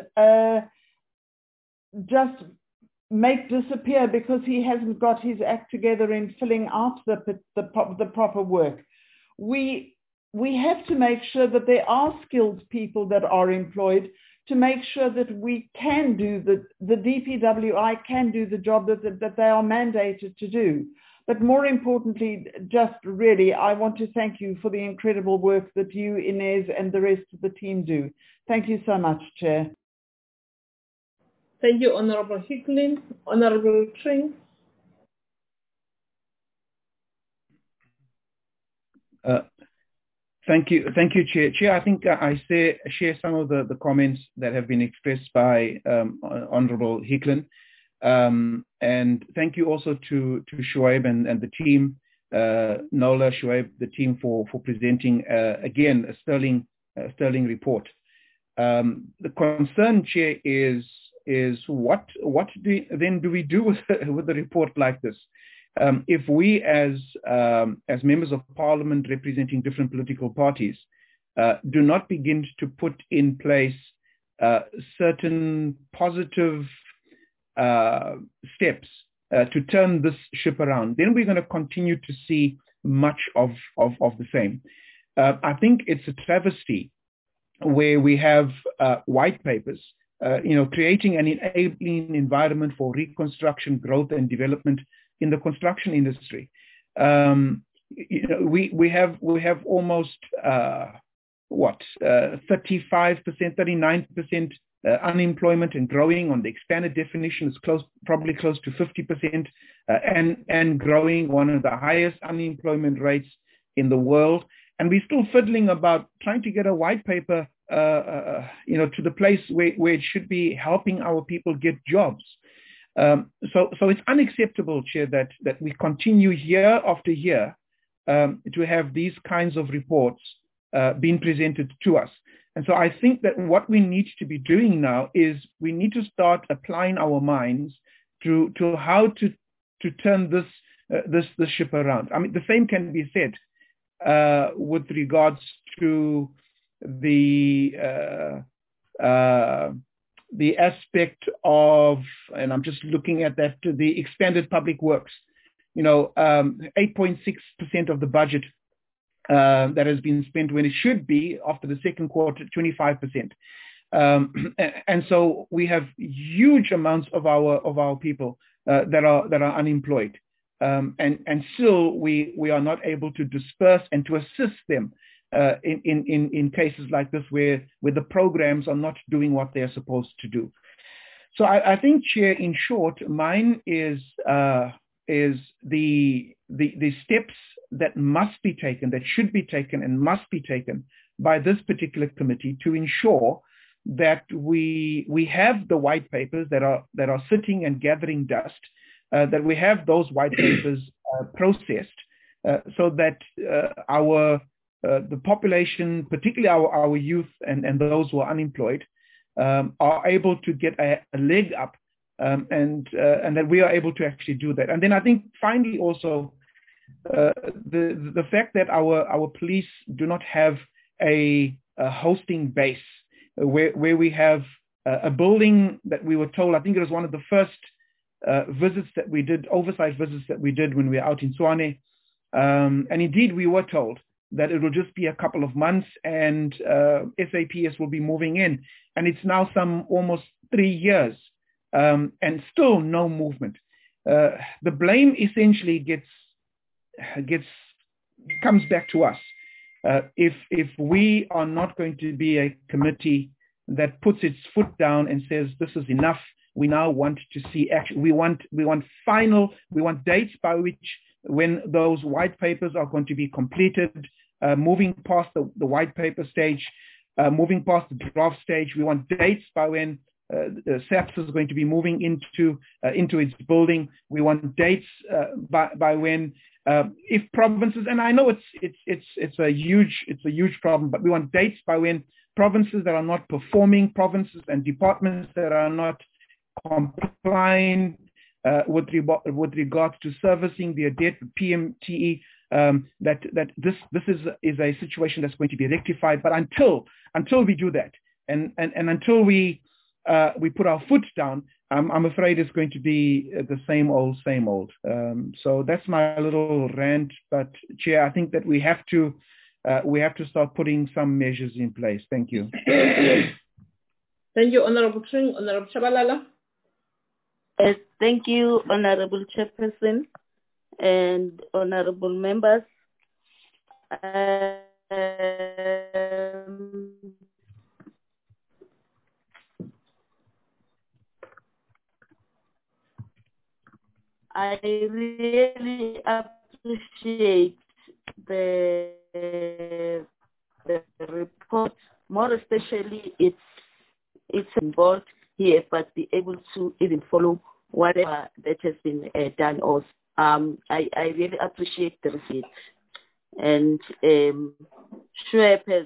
just make disappear because he hasn't got his act together in filling out the proper work. We have to make sure that there are skilled people that are employed to make sure that we can do the DPWI can do the job that they are mandated to do. But more importantly, just really, I want to thank you for the incredible work that you, Inez, and the rest of the team do. Thank you so much, Chair. Thank you, Honorable Hicklin. Honorable Tring. Thank you, Chair. Chair, I think I share some of the comments that have been expressed by Honorable Hicklin. And thank you also to Shuaib and the team, Nola, Shuaib, the team for presenting, again, a sterling report. The concern, Chair, is what do we do with the report like this? If we as members of parliament representing different political parties do not begin to put in place certain positive steps to turn this ship around, then we're going to continue to see much of the same. I think it's a travesty where we have white papers creating an enabling environment for reconstruction, growth, and development in the construction industry. We have almost 35%, 39% unemployment and growing. On the expanded definition, it's probably close to 50%, and growing, one of the highest unemployment rates in the world. And we're still fiddling about trying to get a white paper to the place where it should be helping our people get jobs. So it's unacceptable, Chair, that we continue year after year to have these kinds of reports being presented to us. And so I think that what we need to be doing now is we need to start applying our minds to how to turn this ship around. I mean, the same can be said with regards to the aspect of, and I'm just looking at that, the expanded public works. 8.6% of the budget that has been spent when it should be, after the second quarter, 25%. And so we have huge amounts of our people that are unemployed. And still we are not able to disperse and to assist them in cases like this where the programs are not doing what they're supposed to do. So I think, Chair, in short, mine is the steps that must be taken, that should be taken and must be taken by this particular committee to ensure that we have the white papers that are sitting and gathering dust, that we have those white papers processed, so that the population, particularly our youth and those who are unemployed, are able to get a leg up, and that we are able to actually do that. And then I think finally also the fact that our police do not have a hosting base where we have a building that we were told, I think it was one of the first visits that we did, oversight visits that we did when we were out in Tshwane. And indeed we were told that it will just be a couple of months and SAPS will be moving in. And it's now some almost 3 years and still no movement. The blame essentially comes back to us. If we are not going to be a committee that puts its foot down and says this is enough, we now want to see action. We want dates by which, when those white papers are going to be completed, moving past the white paper stage, moving past the draft stage. We want dates by when SAPS is going to be moving into its building. We want dates by when, if provinces, and I know it's a huge problem, but we want dates by when provinces that are not performing, provinces and departments that are not complying with regards to servicing their debt, PMTE, that this is a situation that's going to be rectified. But until we do that, and until we put our foot down, I'm afraid it's going to be the same old. So that's my little rant. But Chair, I think that we have to start putting some measures in place. Thank you. Thank you, Honorable Tring. Honorable Chabalala. Yes, thank you, Honorable Chairperson and honorable members. I really appreciate the report, more especially it's involved here, but be able to even follow whatever that has been done also. I really appreciate the receipt. And Schweb has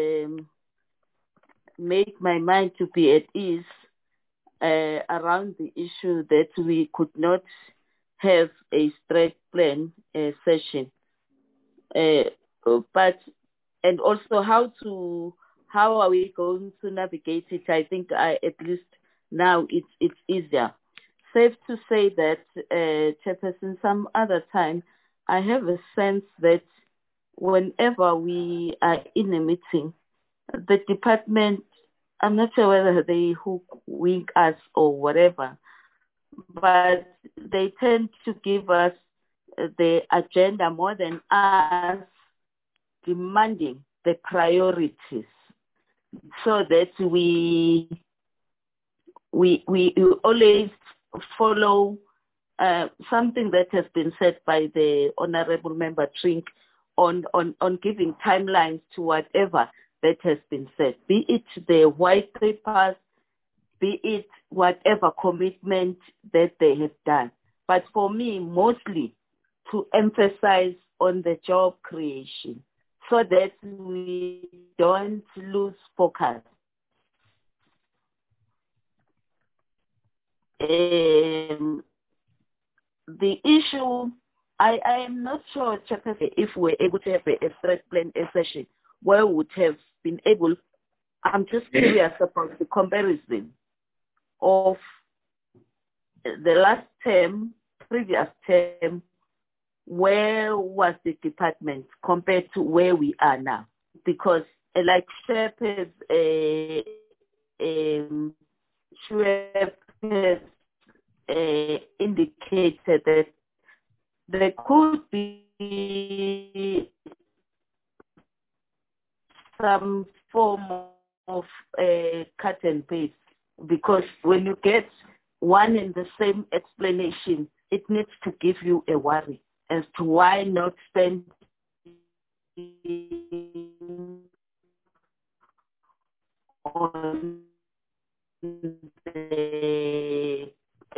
made my mind to be at ease around the issue that we could not have a straight plan session. But also how are we going to navigate it? I think at least now it's easier. Safe to say that, Chairperson, some other time, I have a sense that whenever we are in a meeting, the department I'm not sure whether they hook wink us or whatever, but they tend to give us the agenda more than us demanding the priorities, so that we always follow something that has been said by the Honorable Member Trink on giving timelines to whatever that has been said, be it the white papers, be it whatever commitment that they have done. But for me, mostly to emphasize on the job creation so that we don't lose focus. The issue, I am not sure, Chairperson, if we're able to have a threat plan session where we would have been able, I'm just curious about the comparison of the last term, previous term, where was the department compared to where we are now? Because like Shep has indicated that there could be some form of cut and paste, because when you get one and the same explanation, it needs to give you a worry as to why not spend on the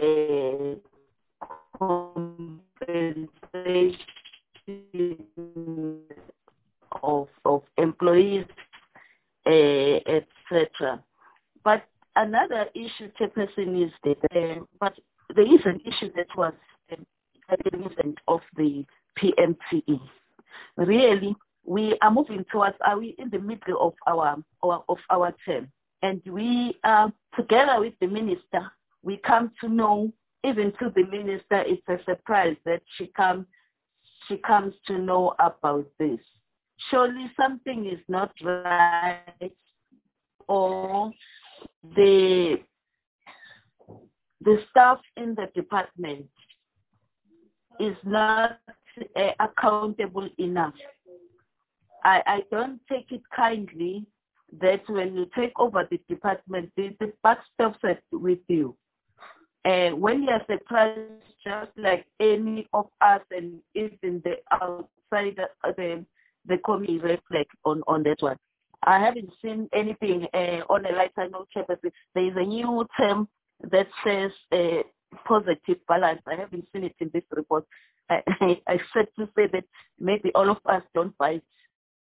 compensation of employees, etc. But another issue, Chairperson, is that but there is an issue that was reminiscent of the PMTE. Really, we are moving towards, are we in the middle of our term? And we are together with the minister, we come to know, even to the minister, it's a surprise that she comes to know about this. Surely something is not right, or the staff in the department is not accountable enough. I don't take it kindly that when you take over the department, the buck stops with you. When you are surprised, just like any of us, and even the outside the committee reflect on that one. I haven't seen anything on a lighter note, Chairperson. There is a new term that says positive balance. I haven't seen it in this report. I said to say that maybe all of us don't buy it.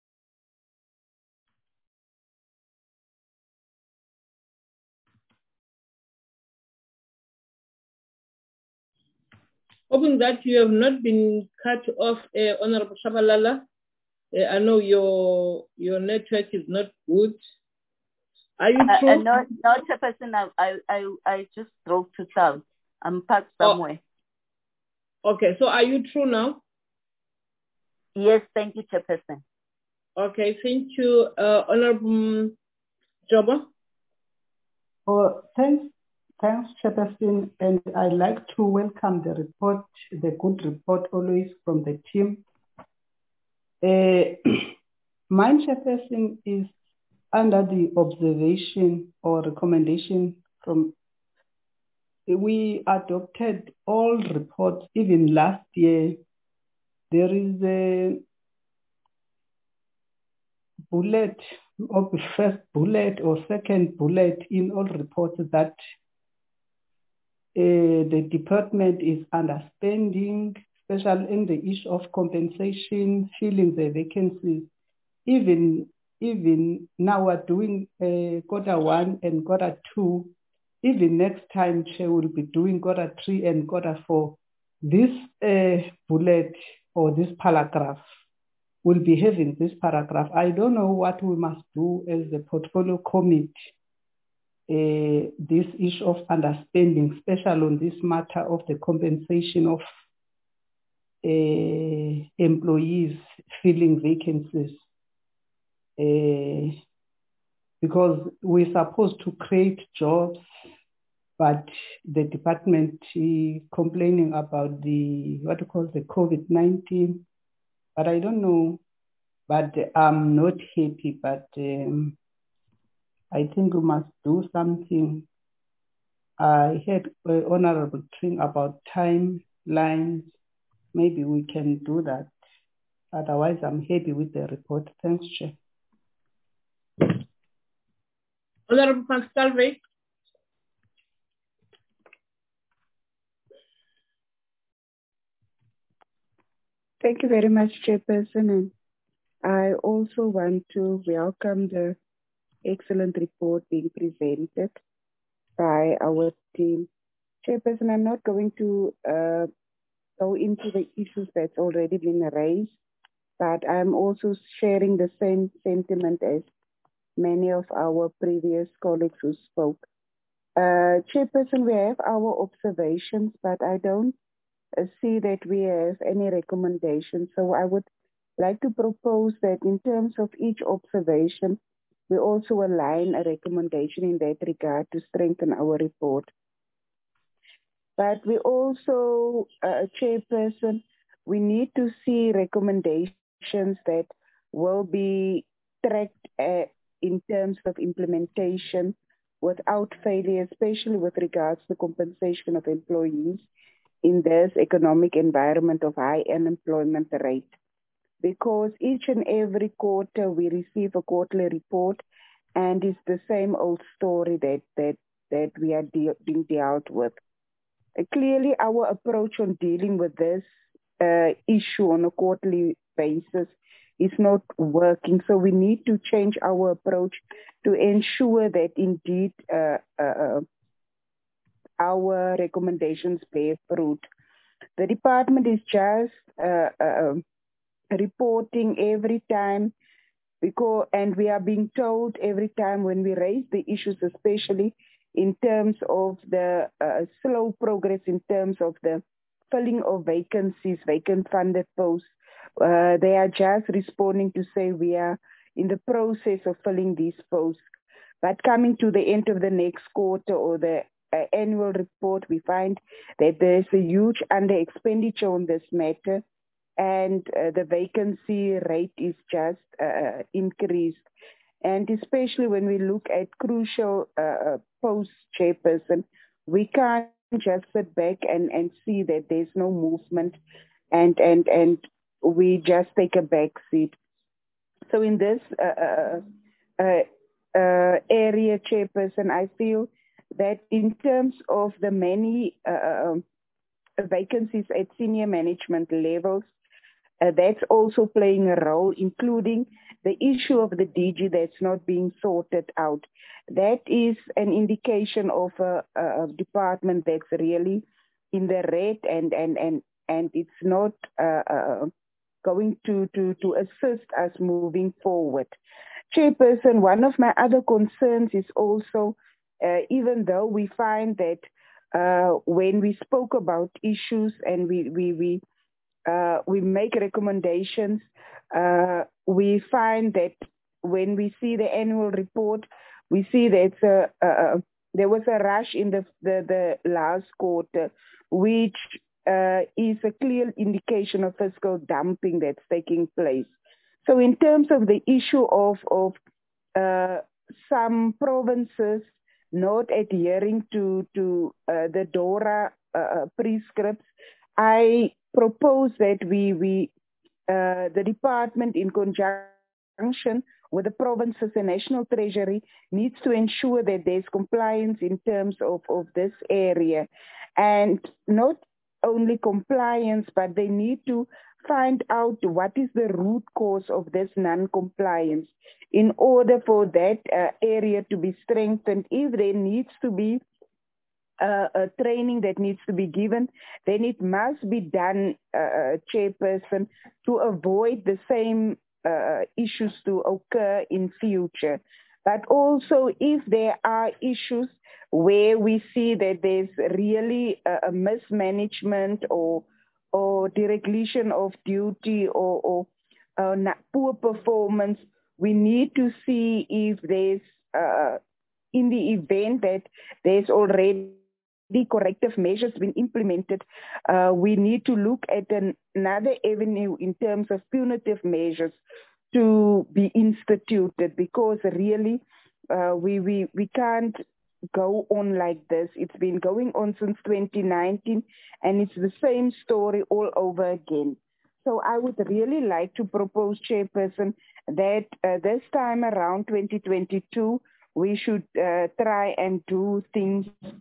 Hoping that you have not been cut off, Honorable Shabalala. I know your network is not good. Are you through? No, Chairperson, I just drove to town. I'm parked somewhere. Okay, so are you through now? Yes, thank you, Chairperson. Okay, thank you, Honorable Joba. Oh, thanks, Chairperson, and I'd like to welcome the report, the good report always from the team. Mine, Chairperson, is under the observation or recommendation from, we adopted all reports, even last year. There is a bullet, or first bullet or second bullet in all reports that the department is underspending, especially in the issue of compensation, filling the vacancies. Even now we're doing quarter one and quarter two. Even next time, Chair will be doing quarter three and quarter four. This bullet or this paragraph will be having this paragraph. I don't know what we must do as the portfolio committee. This issue of understanding, especially on this matter of the compensation of employees filling vacancies. because we're supposed to create jobs, but the department complaining about the COVID-19. But I don't know, but I'm not happy, but I think we must do something. I heard Honorable Twing about timelines. Maybe we can do that. Otherwise, I'm happy with the report. Thanks, Chair. Honorable Panksalve. Thank you very much, Chairperson. And I also want to welcome the excellent report being presented by our team. Chairperson, I'm not going to go into the issues that's already been raised, but I'm also sharing the same sentiment as many of our previous colleagues who spoke. Chairperson, we have our observations, but I don't see that we have any recommendations. So I would like to propose that in terms of each observation, we also align a recommendation in that regard to strengthen our report. But we also, Chairperson, we need to see recommendations that will be tracked in terms of implementation without failure, especially with regards to compensation of employees in this economic environment of high unemployment rate. Because each and every quarter we receive a quarterly report, and it's the same old story that we are being dealt with. Clearly, our approach on dealing with this issue on a quarterly basis is not working. So we need to change our approach to ensure that indeed our recommendations bear fruit. The department is just reporting every time, and we are being told every time when we raise the issues, especially in terms of the slow progress in terms of the filling of vacancies, vacant funded posts. They are just responding to say we are in the process of filling these posts. But coming to the end of the next quarter or the annual report, we find that there's a huge under expenditure on this matter, and the vacancy rate is just increased. And especially when we look at crucial post, Chairperson, we can't just sit back and see that there's no movement and we just take a back seat. So in this area, Chairperson, I feel that in terms of the many vacancies at senior management levels, that's also playing a role, including the issue of the DG that's not being sorted out. That is an indication of a department that's really in the red, and it's not going to assist us moving forward. Chairperson, one of my other concerns is also, even though we find that when we spoke about issues and we make recommendations, we find that when we see the annual report, we see that there was a rush in the last quarter, which is a clear indication of fiscal dumping that's taking place. So in terms of the issue of some provinces not adhering to the DORA prescripts, I propose that the department, in conjunction with the provinces and National Treasury, needs to ensure that there's compliance in terms of this area. And not only compliance, but they need to find out what is the root cause of this non-compliance in order for that area to be strengthened. If there needs to be a training that needs to be given, then it must be done, Chairperson, to avoid the same issues to occur in future. But also, if there are issues where we see that there's really a mismanagement or dereliction of duty or poor performance, we need to see if there's in the event that there's already corrective measures been implemented, we need to look at another avenue in terms of punitive measures to be instituted, because really we can't go on like this. It's been going on since 2019 and it's the same story all over again. So I would really like to propose, Chairperson, that this time around 2022, we should try and do things,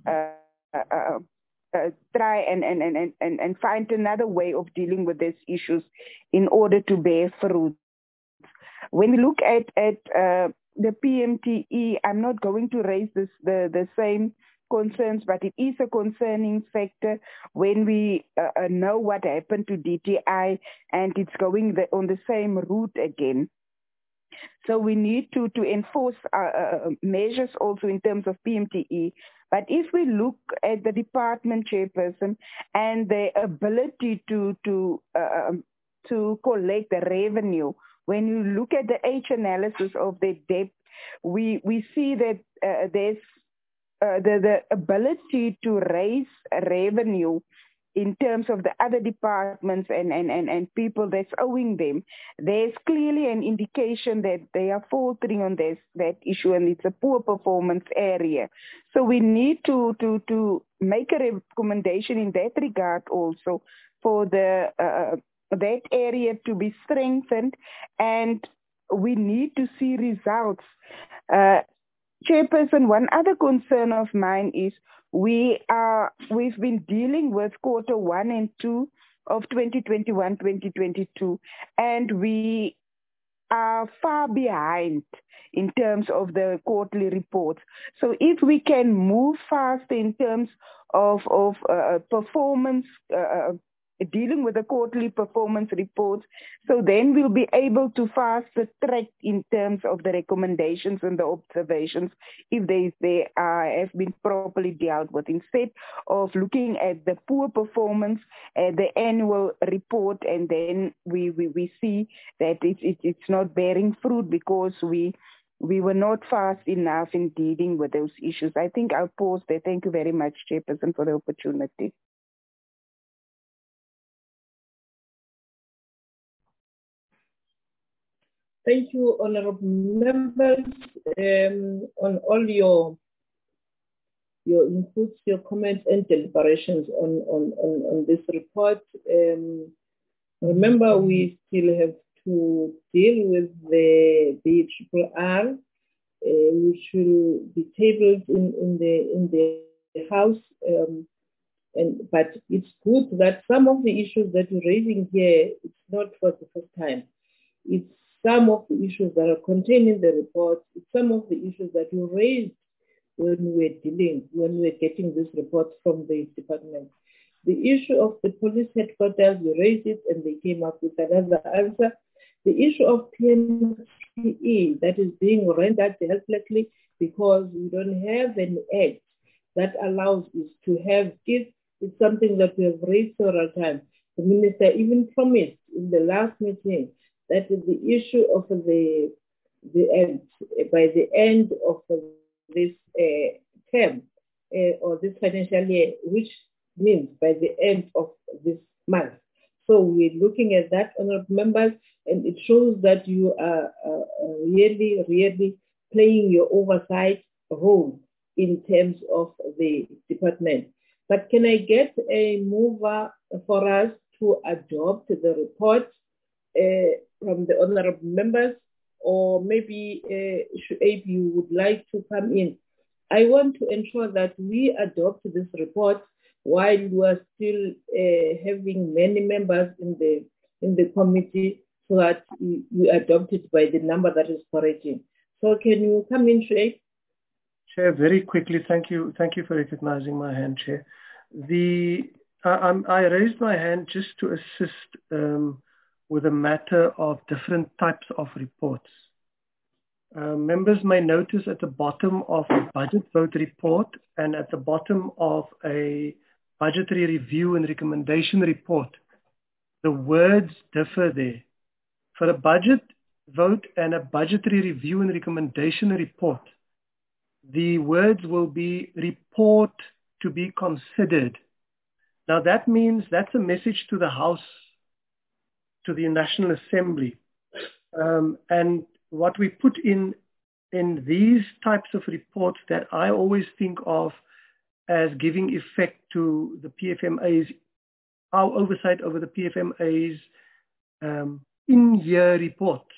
try and find another way of dealing with these issues in order to bear fruit. When we look at the PMTE, I'm not going to raise the same concerns, but it is a concerning factor when we know what happened to DTI and it's going on the same route again. So we need to enforce measures also in terms of PMTE. But if we look at the department, Chairperson, and the ability to collect the revenue, when you look at the H analysis of the debt, we see that there's the ability to raise revenue in terms of the other departments and people that's owing them. There's clearly an indication that they are faltering on that issue, and it's a poor performance area. So we need to make a recommendation in that regard also for that area to be strengthened, and we need to see results. Chairperson, one other concern of mine is we've been dealing with quarter 1 and 2 of 2021-2022, and we are far behind in terms of the quarterly reports. So if we can move fast in terms of performance, dealing with the quarterly performance reports, so then we'll be able to fast track in terms of the recommendations and the observations if they have been properly dealt with, instead of looking at the poor performance at the annual report, and then we see that it's not bearing fruit because we were not fast enough in dealing with those issues. I think I'll pause there. Thank you very much, Chairperson, for the opportunity. Thank you, honorable members, on all your inputs, your comments and deliberations on this report. Remember, we still have to deal with the BRRR, which will be tabled in the House. But it's good that some of the issues that you're raising here, it's not for the first time. It's some of the issues that are contained in the report, some of the issues that you raised when we were getting this report from the department. The issue of the police headquarters, we raised it and they came up with another answer. The issue of PMTE that is being rendered helplessly because we don't have an act that allows us to have it. It's something that we have raised several times. The minister even promised in the last meeting that the issue of the end, by the end of this term or this financial year, which means by the end of this month. So we're looking at that, honorable members, and it shows that you are really, really playing your oversight role in terms of the department. But can I get a mover for us to adopt the report from the honorable members, or maybe Shuaib, you would like to come in? I want to ensure that we adopt this report while we are still having many members in the committee, so that we adopt it by the number that is correcting. So can you come in, Shuaib? Chair, very quickly, thank you for recognizing my hand, Chair. I raised my hand just to assist with a matter of different types of reports. Members may notice at the bottom of a budget vote report and at the bottom of a budgetary review and recommendation report, the words differ there. For a budget vote and a budgetary review and recommendation report, the words will be report to be considered. Now that means that's a message to the House, to the National Assembly. And what we put in these types of reports that I always think of as giving effect to the PFMA's, our oversight over the PFMA's in-year reports.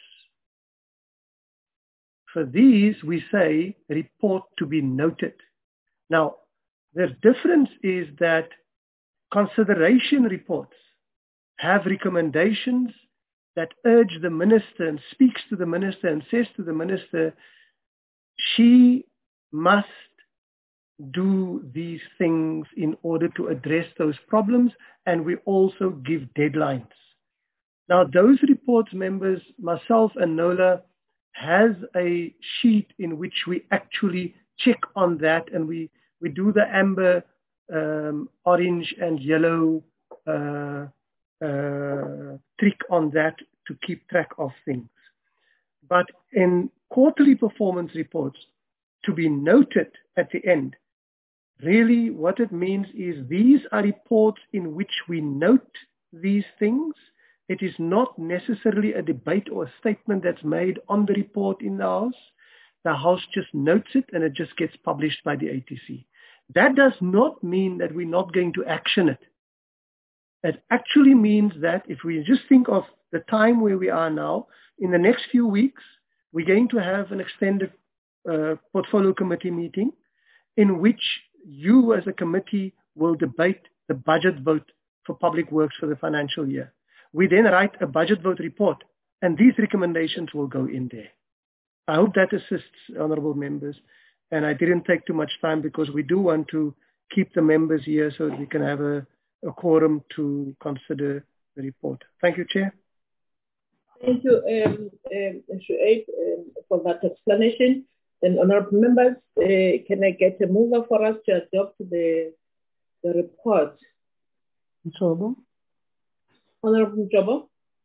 For these, we say report to be noted. Now, the difference is that consideration reports have recommendations that urge the minister and speaks to the minister and says to the minister, she must do these things in order to address those problems, and we also give deadlines. Now, those reports, members, myself and Nola, has a sheet in which we actually check on that, and we do the amber, orange and yellow trick on that to keep track of things. But in quarterly performance reports, to be noted at the end, really what it means is these are reports in which we note these things. It is not necessarily a debate or a statement that's made on the report in the House. The House just notes it and it just gets published by the ATC. That does not mean that we're not going to action it. It actually means that if we just think of the time where we are now, in the next few weeks, we're going to have an extended portfolio committee meeting in which you as a committee will debate the budget vote for public works for the financial year. We then write a budget vote report, and these recommendations will go in there. I hope that assists, honorable members. And I didn't take too much time because we do want to keep the members here so that we can have a quorum to consider the report. Thank you, Chair. Thank you, Shuaib, for that explanation. And honorable members, can I get a mover for us to adopt the report? Njobo. Honorable Njobo.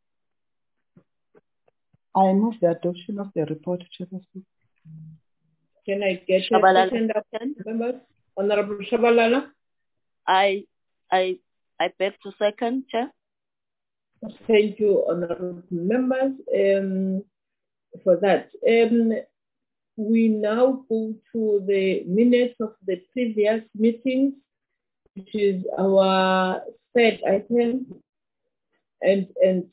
I move the adoption of the report, Chairperson. Can I get a second, members? Honorable Shabalala. I beg to second, Chair. Thank you, honorable members, for that. We now go to the minutes of the previous meetings, which is our third item. And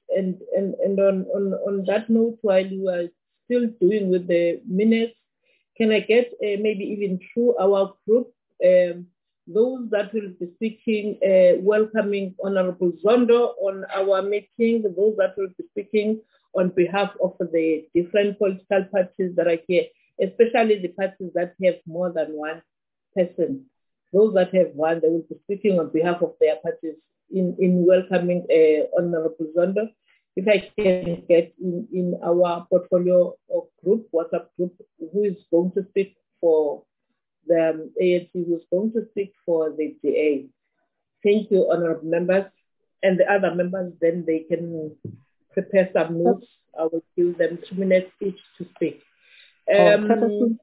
on that note, while you are still doing with the minutes, can I get maybe even through our group, those that will be speaking, welcoming Honorable Zondo on our meeting, those that will be speaking on behalf of the different political parties that are here, especially the parties that have more than one person. Those that have one, they will be speaking on behalf of their parties in welcoming Honorable Zondo. If I can get in our portfolio of group, WhatsApp group, who is going to speak for the ANC, who is going to speak for the DA. Thank you, honorable members. And the other members, then they can prepare some notes. I will give them 2 minutes each to speak. Sorry,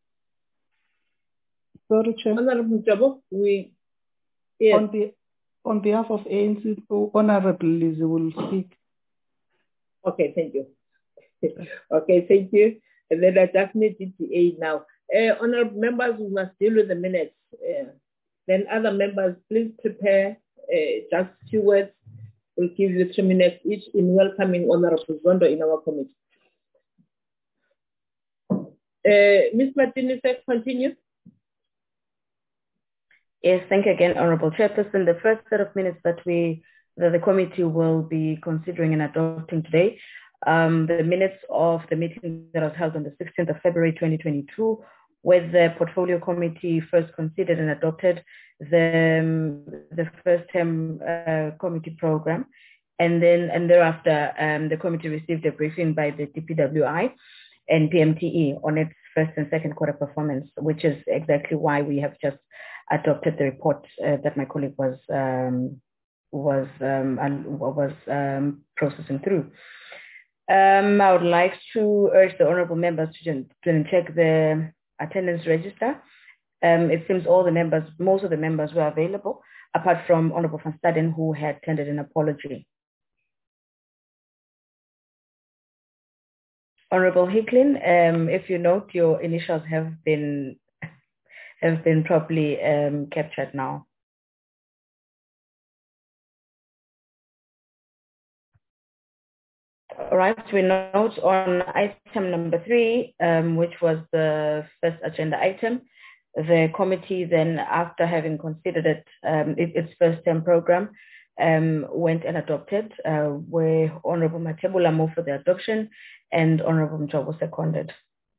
Chair. Honorable Jabo, yes. On behalf of ANC, Honorable Lizzie will speak. Okay, thank you. Okay, thank you. And then I just need DTA now. Honorable members, we must deal with the minutes. Then other members, please prepare just a few words. We'll give you 3 minutes each in welcoming Honorable Zondo in our committee. Ms. Martinez, continue. Yes, thank you again, Honorable Chairperson. The first set of minutes that the committee will be considering and adopting today, the minutes of the meeting that was held on the 16th of February 2022, where the Portfolio Committee first considered and adopted the first term committee program, and thereafter the committee received a briefing by the DPWI and PMTE on its first and second quarter performance, which is exactly why we have just adopted the report that my colleague was processing through. I would like to urge the honourable members to check the attendance register. It seems most of the members were available, apart from Honorable van Staden, who had tendered an apology. Honorable Hicklin, if you note, your initials have been properly captured now. All right, we note on item number 3, which was the first agenda item, the committee then, after having considered its first term program, went and adopted, where Honorable Mathebula moved for the adoption and Honorable Mjobo seconded.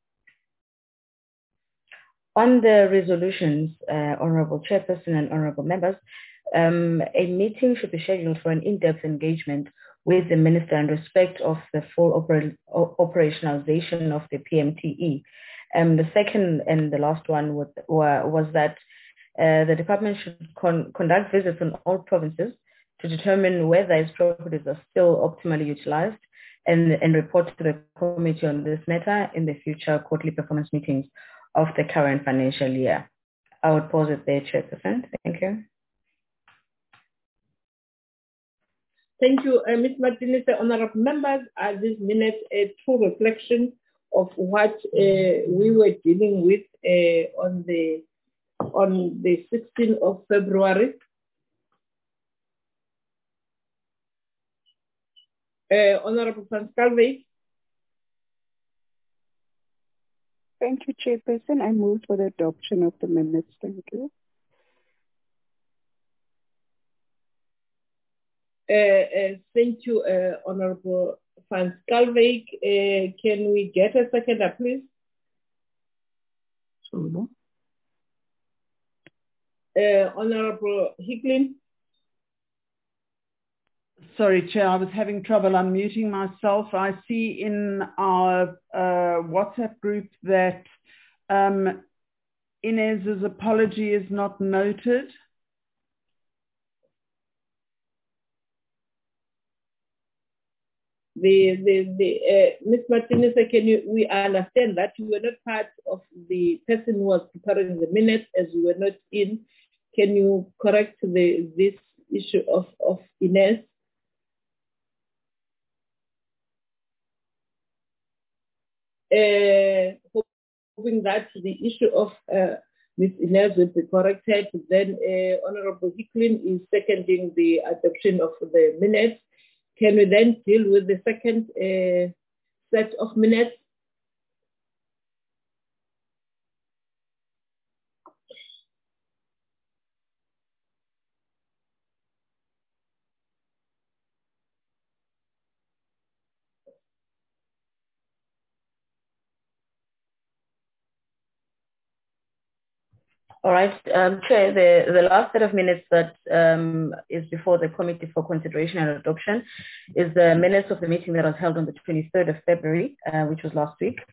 On the resolutions, Honorable Chairperson and Honorable members, a meeting should be scheduled for an in-depth engagement with the Minister in respect of the full operationalization of the PMTE. The second and the last one was that the department should conduct visits in all provinces to determine whether its properties are still optimally utilized and report to the committee on this matter in the future quarterly performance meetings of the current financial year. I would pause it there, Chairperson. Thank you. Thank you, Ms. Martinez. Honorable members, are these minutes a true reflection of what we were dealing with on the 16th of February? Honorable van Schalkwyk. Thank you, Chairperson. I move for the adoption of the minutes. Thank you. Thank you, Honorable van Schalkwyk. Can we get a seconder, please? Honorable Hicklin. Sorry, Chair, I was having trouble unmuting myself. I see in our WhatsApp group that Inez's apology is not noted. Ms. Martinez, we understand that you were not part of the person who was preparing the minutes as you were not in. Can you correct this issue of Inez? Hoping that the issue of Ms. Inez will be corrected, then Honorable Hicklin is seconding the adoption of the minutes. Can we then deal with the second set of minutes? All right, Chair, the last set of minutes that is before the committee for consideration and adoption is the minutes of the meeting that was held on the 23rd of February, which was last week,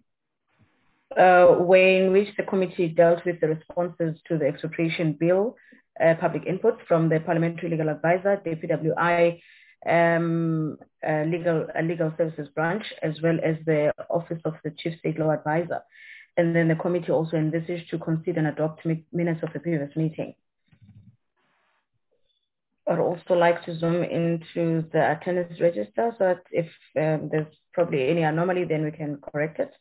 in which the committee dealt with the responses to the expropriation bill, public input from the Parliamentary Legal Advisor, the PWI, Legal Services Branch, as well as the Office of the Chief State Law Advisor. And then the committee also envisaged to consider and adopt minutes of the previous meeting. I'd also like to zoom into the attendance register so that if there's probably any anomaly, then we can correct it.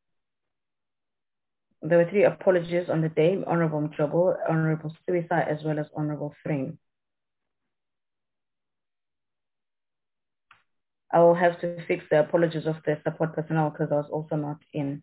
There were 3 apologies on the day: Honorable Mjobo, Honorable Siwisa, as well as Honorable Frame. I will have to fix the apologies of the support personnel because I was also not in.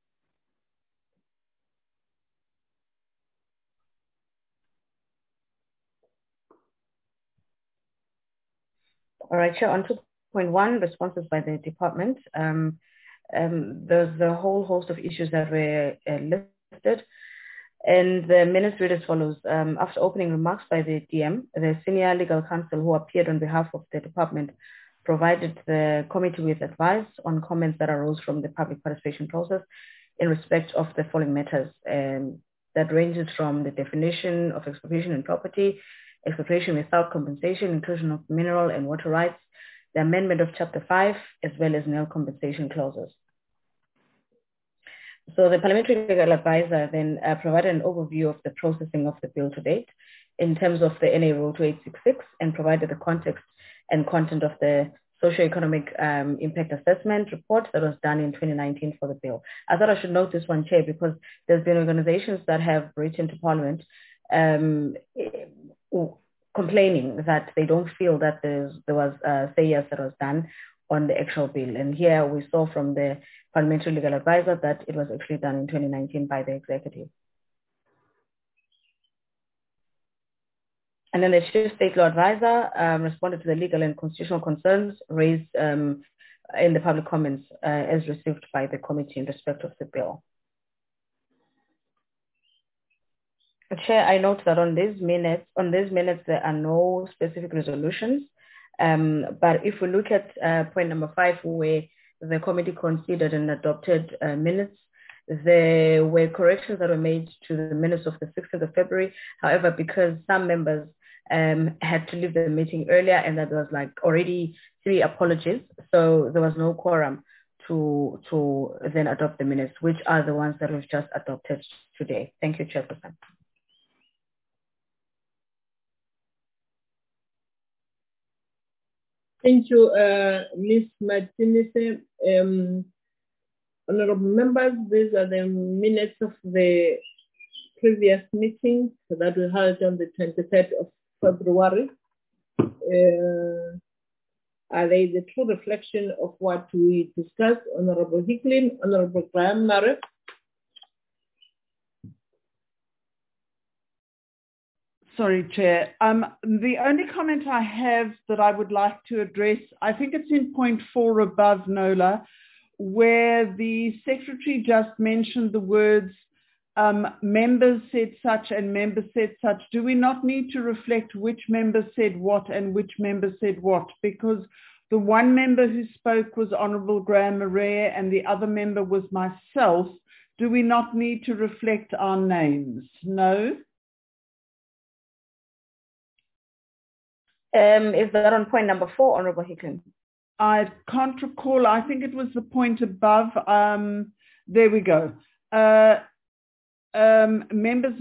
All right, Chair, on 2.1, responses by the department. There's a whole host of issues that were listed. And the minutes read as follows. After opening remarks by the DM, the senior legal counsel who appeared on behalf of the department provided the committee with advice on comments that arose from the public participation process in respect of the following matters. That ranges from the definition of expropriation and property, expropriation without compensation, inclusion of mineral and water rights, the amendment of Chapter 5, as well as nil compensation clauses. So the Parliamentary Legal Advisor then provided an overview of the processing of the bill to date in terms of the NA Rule 2866 and provided the context and content of the socio-economic impact assessment report that was done in 2019 for the bill. I thought I should note this one, Chair, because there's been organizations that have written to Parliament complaining that they don't feel that there was say yes that was done on the actual bill. And here we saw from the Parliamentary Legal Advisor that it was actually done in 2019 by the executive. And then the Chief State Law Advisor responded to the legal and constitutional concerns raised in the public comments as received by the committee in respect of the bill. Chair, I note that on these minutes there are no specific resolutions. But if we look at point number 5, where the committee considered and adopted minutes, there were corrections that were made to the minutes of the 6th of February. However, because some members had to leave the meeting earlier and that there was like already 3 apologies, so there was no quorum to then adopt the minutes, which are the ones that we've just adopted today. Thank you, Chairperson. Thank you, Ms. Martinez. Honorable members, these are the minutes of the previous meeting that we held on the 23rd of February. Are they the true reflection of what we discussed? Honorable Hicklin, Honorable Graham Murray. Sorry, Chair. The only comment I have that I would like to address, I think it's in point 4 above, Nola, where the Secretary just mentioned the words members said such and members said such. Do we not need to reflect which member said what and which member said what? Because the one member who spoke was Honourable Graham Murray and the other member was myself. Do we not need to reflect our names? No? Is that on point number 4, Honourable Hicklin? I can't recall. I think it was the point above. There we go. Members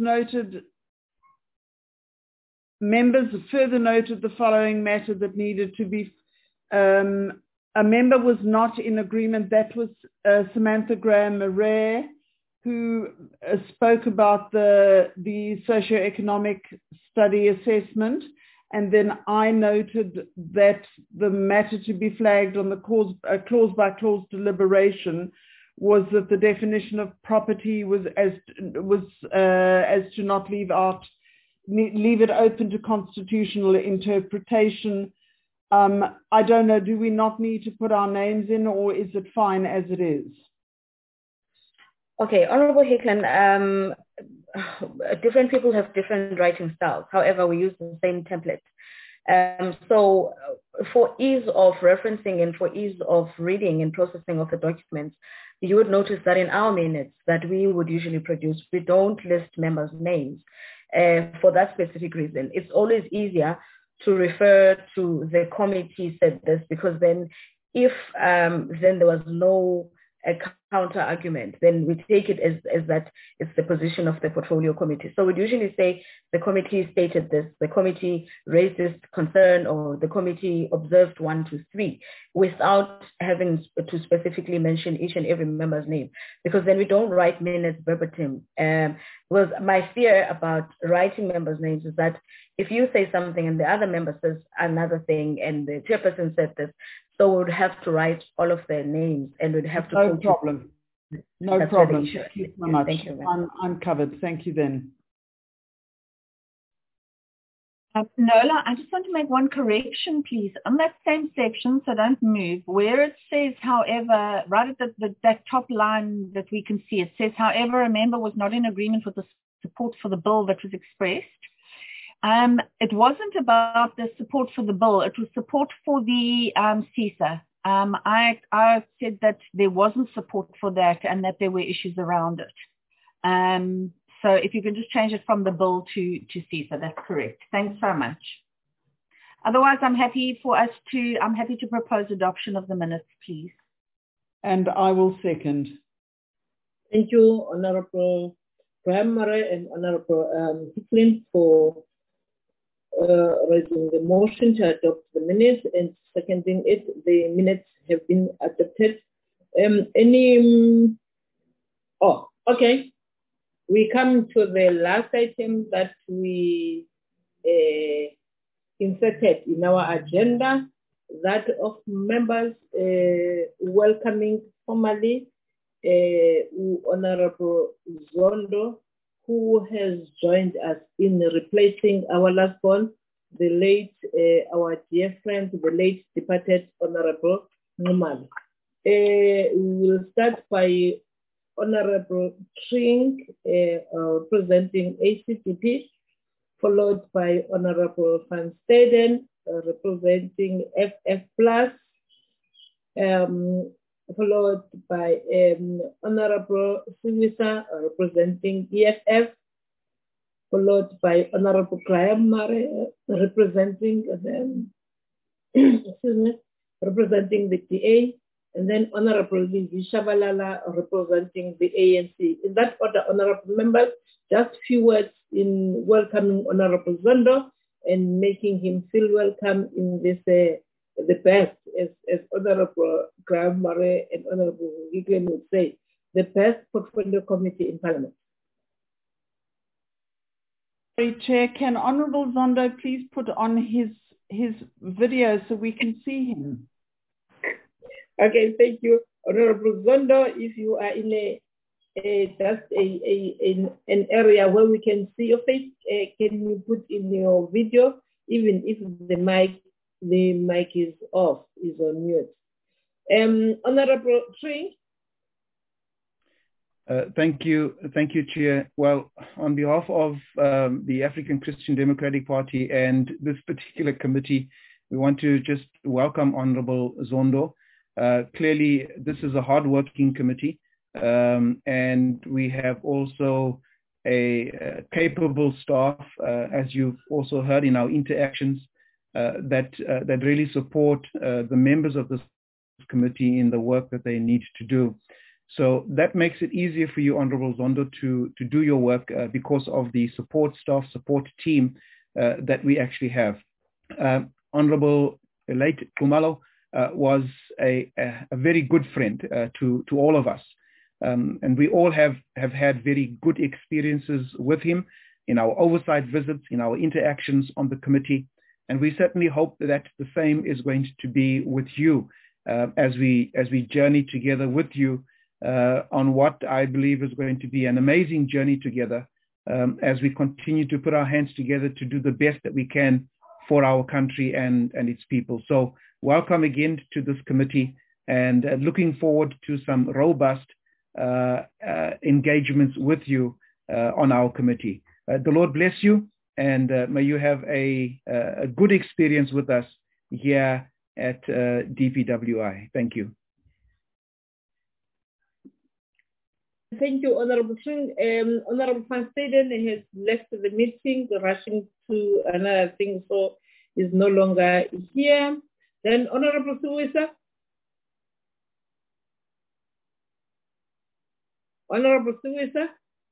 further noted the following matter that needed to be, a member was not in agreement. That was Samantha Graham Murray, who spoke about the socioeconomic study assessment. And then I noted that the matter to be flagged on the clause by clause deliberation was that the definition of property was as to not leave it open to constitutional interpretation. I don't know, do we not need to put our names in, or is it fine as it is? Okay, Honourable Hicklin, different people have different writing styles. However, we use the same template. So for ease of referencing and for ease of reading and processing of the documents, you would notice that in our minutes that we would usually produce, we don't list members' names for that specific reason. It's always easier to refer to the committee said this, because then if then there was no counter argument, then we take it as that it's the position of the portfolio committee. So we'd usually say the committee stated this, the committee raised this concern, or the committee observed 1, 2, 3, without having to specifically mention each and every member's name, because then we don't write minutes verbatim. Was my fear about writing members' names is that if you say something and the other member says another thing and the chairperson said this, so we would have to write all of their names and we'd have to... No problem. No problem. Thank you so much. Thank you. I'm covered. Thank you then. Nola, I just want to make one correction, please. On that same section, so don't move, where it says, however, right at that top line that we can see, it says, however, a member was not in agreement with the support for the bill that was expressed. It wasn't about the support for the bill. It was support for the CISA. I said that there wasn't support for that and that there were issues around it. So if you can just change it from the bill to CISA, that's correct. Thanks so much. Otherwise, I'm happy to propose adoption of the minutes, please. And I will second. Thank you, Honorable Graham Murray and Honorable Hicklin, for raising the motion to adopt the minutes and seconding it. The minutes have been adopted. Okay. We come to the last item that we inserted in our agenda, that of members welcoming formally Honorable Zondo, who has joined us in replacing our last one, the late, our dear friend, the late departed Honorable Nxumalo. We will start by Honorable Tring, representing ACDP, followed by Honorable Van Staden, representing FF+, followed by Honorable Siwisa, representing EFF, followed by Honorable Graham Murray, representing representing the DA, and then Honorable Lizzie Shabalala, representing the ANC. In that order, honorable members, just few words in welcoming Honorable Zondo and making him feel welcome in this, the best, as Honorable Graham Murray and Honorable Hicklin would say, the best portfolio committee in Parliament. Sorry, Chair, can Honorable Zondo please put on his video so we can see him? Okay, thank you. Honorable Zondo, if you are in an area where we can see your face, can you put in your video, even if the mic is off, is on mute. Honorable Tree. Thank you, Chair. Well, on behalf of the African Christian Democratic Party and this particular committee, we want to just welcome Honorable Zondo. Clearly, this is a hard-working committee, and we have also a capable staff, as you've also heard in our interactions, that really support the members of this committee in the work that they need to do. So that makes it easier for you, Honorable Zondo, to do your work because of the support staff, support team that we actually have. Honorable late Nxumalo was a very good friend to all of us. And we all have had very good experiences with him in our oversight visits, in our interactions on the committee. And we certainly hope that the same is going to be with you as we journey together with you on what I believe is going to be an amazing journey together as we continue to put our hands together to do the best that we can for our country and its people. So welcome again to this committee, and looking forward to some robust engagements with you on our committee. The Lord bless you, and may you have a good experience with us here at DPWI. Thank you. Thank you, Honorable Tring. Honorable Van Staden has left the meeting, rushing to another thing, so is no longer here. Then Honorable Siwisa. Honorable Siwisa.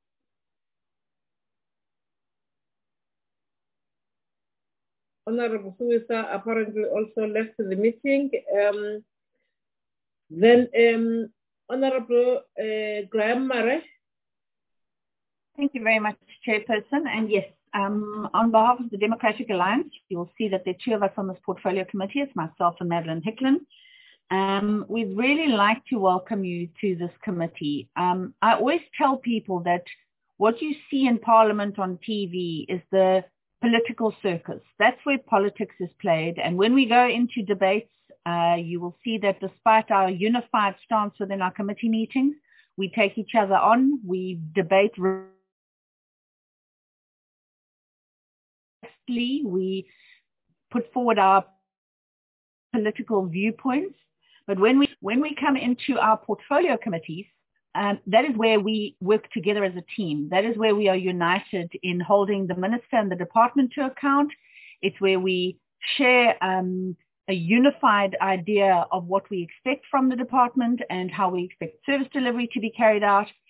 Honorable Siwisa apparently also left the meeting. Then Honorable Graham Murray. Thank you very much, Chairperson. And yes, on behalf of the Democratic Alliance, you'll see that there are two of us on this portfolio committee. It's myself and Madeline Hicklin. We'd really like to welcome you to this committee. I always tell people that what you see in Parliament on TV is the political circus. That's where politics is played. And when we go into debates, you will see that despite our unified stance within our committee meetings, we take each other on, we debate, we put forward our political viewpoints. But when we come into our portfolio committees, that is where we work together as a team. That is where we are united in holding the minister and the department to account. It's where we share a unified idea of what we expect from the department and how we expect service delivery to be carried out.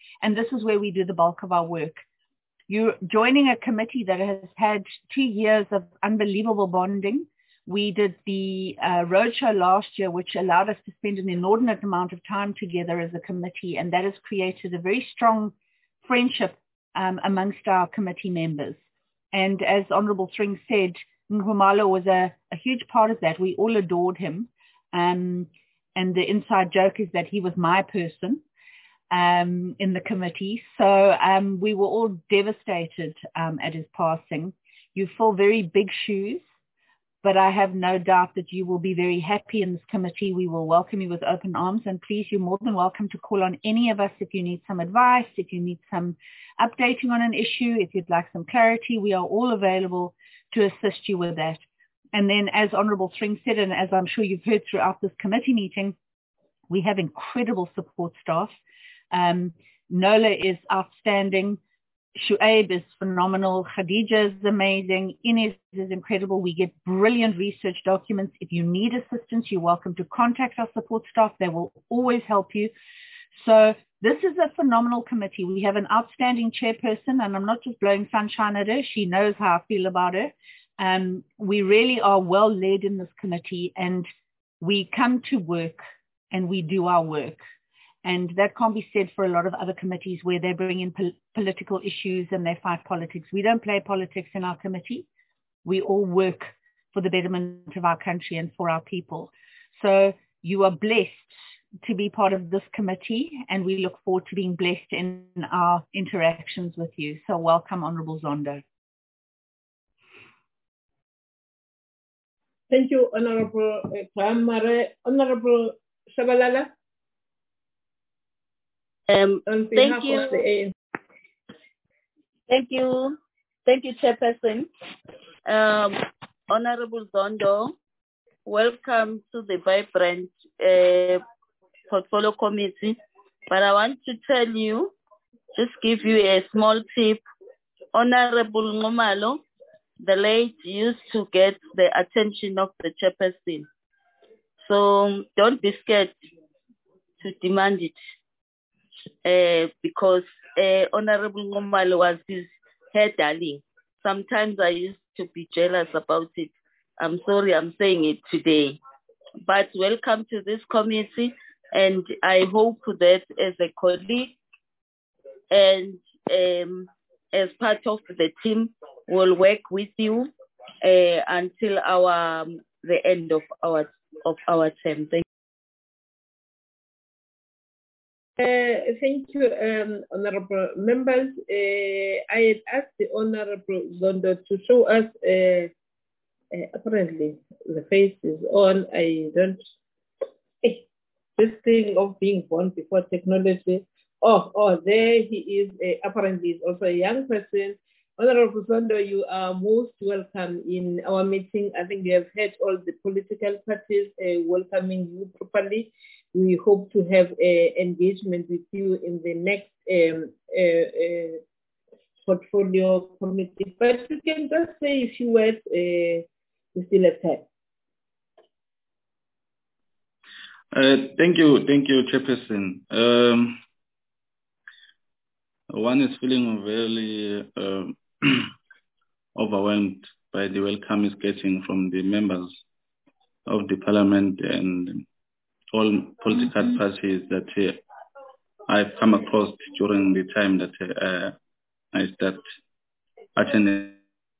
And this is where we do the bulk of our work. You're joining a committee that has had 2 years of unbelievable bonding. We did the roadshow last year, which allowed us to spend an inordinate amount of time together as a committee, and that has created a very strong friendship amongst our committee members. And as Honorable Thring said, Nxumalo was a huge part of that. We all adored him. And the inside joke is that he was my person in the committee. So we were all devastated at his passing. You fill very big shoes, but I have no doubt that you will be very happy in this committee. We will welcome you with open arms, and please, you're more than welcome to call on any of us if you need some advice, if you need some updating on an issue, if you'd like some clarity. We are all available to assist you with that. And then, as Honorable Thring said, and as I'm sure you've heard throughout this committee meeting, we have incredible support staff. Nola is outstanding. Shuaib is phenomenal. Khadija is amazing. Ines is incredible. We get brilliant research documents. If you need assistance, you're welcome to contact our support staff. They will always help you. So this is a phenomenal committee. We have an outstanding chairperson, and I'm not just blowing sunshine at her. She knows how I feel about her. We really are well led in this committee, and we come to work and we do our work. And that can't be said for a lot of other committees where they bring in political issues and they fight politics. We don't play politics in our committee. We all work for the betterment of our country and for our people. So you are blessed to be part of this committee, and we look forward to being blessed in our interactions with you. So welcome, Honorable Zondo. Thank you, Honorable Kramare. Honorable Shabalala. Thank you. Thank you. Thank you, Chairperson. Honorable Zondo, welcome to the vibrant portfolio committee. But I want to tell you, just give you a small tip. Honorable Nxumalo, the late, used to get the attention of the chairperson. So don't be scared to demand it. Because Honorable Nxumalo was his hair darling. Sometimes I used to be jealous about it. I'm sorry I'm saying it today. But welcome to this committee, and I hope that as a colleague and as part of the team, we'll work with you until the end of our term. Thank you. Thank you, honorable members. I had asked the Honorable Zondo to show us, apparently the face is on. I don't, this thing of being born before technology. Oh, there he is. Apparently he's also a young person. Honorable Zondo, you are most welcome in our meeting. I think we have heard all the political parties welcoming you properly. We hope to have engagement with you in the next portfolio committee. But you can just say a few words. We still have time. Thank you, Chairperson. One is feeling very overwhelmed by the welcome he's getting from the members of the Parliament and all political parties that I've come across during the time that I start attending.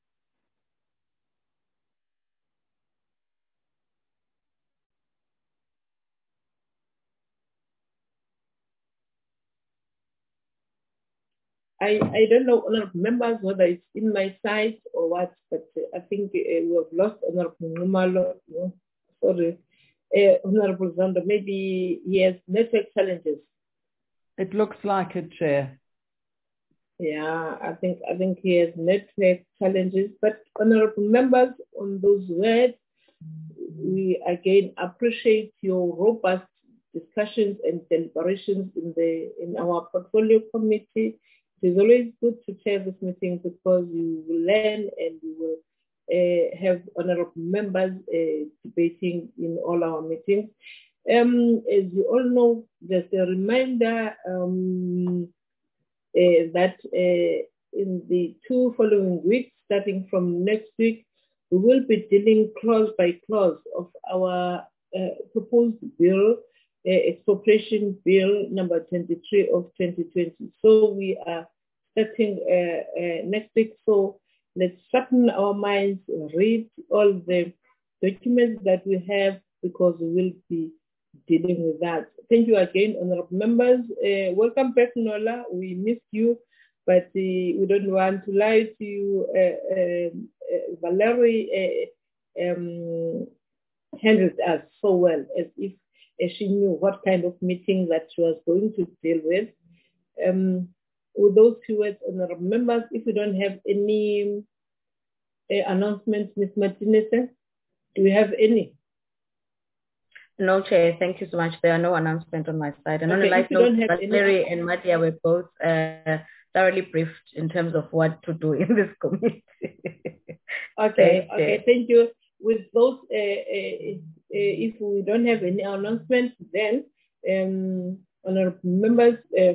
I don't know, honorable members, whether it's in my side or what, but I think we have lost Honorable Nxumalo. No, sorry. Honorable Zondo, maybe he has network challenges. It looks like it, Chair. Yeah, I think he has network challenges. But honorable members, on those words, we again appreciate your robust discussions and deliberations in our portfolio committee. It is always good to chair this meeting because you will learn and you will have honorable members debating in all our meetings. As you all know, there's a reminder that in the 2 following weeks, starting from next week, we will be dealing clause by clause of our proposed bill, expropriation bill number 23 of 2020. So we are starting next week. So let's sharpen our minds, read all the documents that we have, because we will be dealing with that. Thank you again, honorable members. Welcome back, Nola. We missed you, but we don't want to lie to you. Valerie handled us so well, as if she knew what kind of meeting that she was going to deal with. With those few words, honorable members, if we don't have any announcements, Ms. Martinez, do we have any? No, Chair. Thank you so much. There are no announcements on my side. And Okay, on a light if you note, don't have Mary and Matia were both thoroughly briefed in terms of what to do in this committee. Okay, Thanks, okay, Chair. thank you. With those, if we don't have any announcements, then honorable members,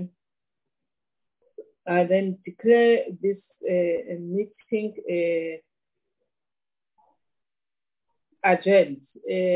I then declare this meeting adjourned.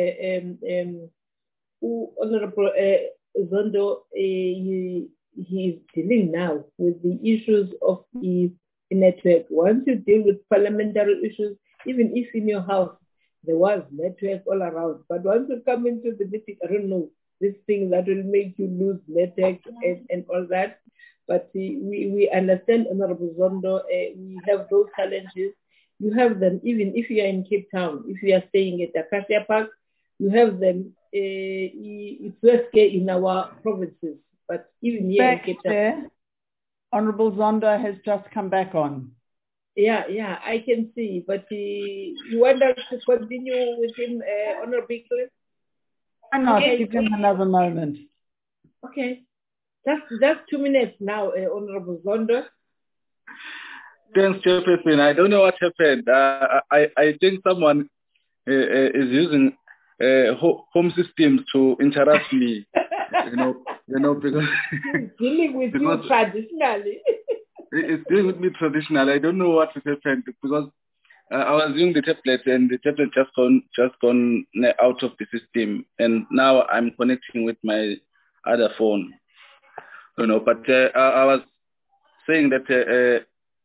Honorable Zondo, he is dealing now with the issues of the network. Once you deal with parliamentary issues, even if in your house there was network all around, but once you come into the meeting, I don't know, this thing that will make you lose network and all that. But we understand, Honorable Zondo, we have those challenges. You have them even if you are in Cape Town. If you are staying at Acacia Park, you have them. It's less in our provinces, but even here in Cape Town. Honorable Zondo has just come back on. Yeah, I can see. But you want us to continue with him, Honorable Bickley? Why not? Give him another moment. Okay. Just 2 minutes now, Honorable Zondo. Thanks, Chairperson. I don't know what happened. I think someone is using home systems to interrupt me. Because dealing with you traditionally. It's dealing with me traditionally. I don't know what has happened because I was using the tablet and the tablet just gone out of the system, and now I'm connecting with my other phone. But I was saying that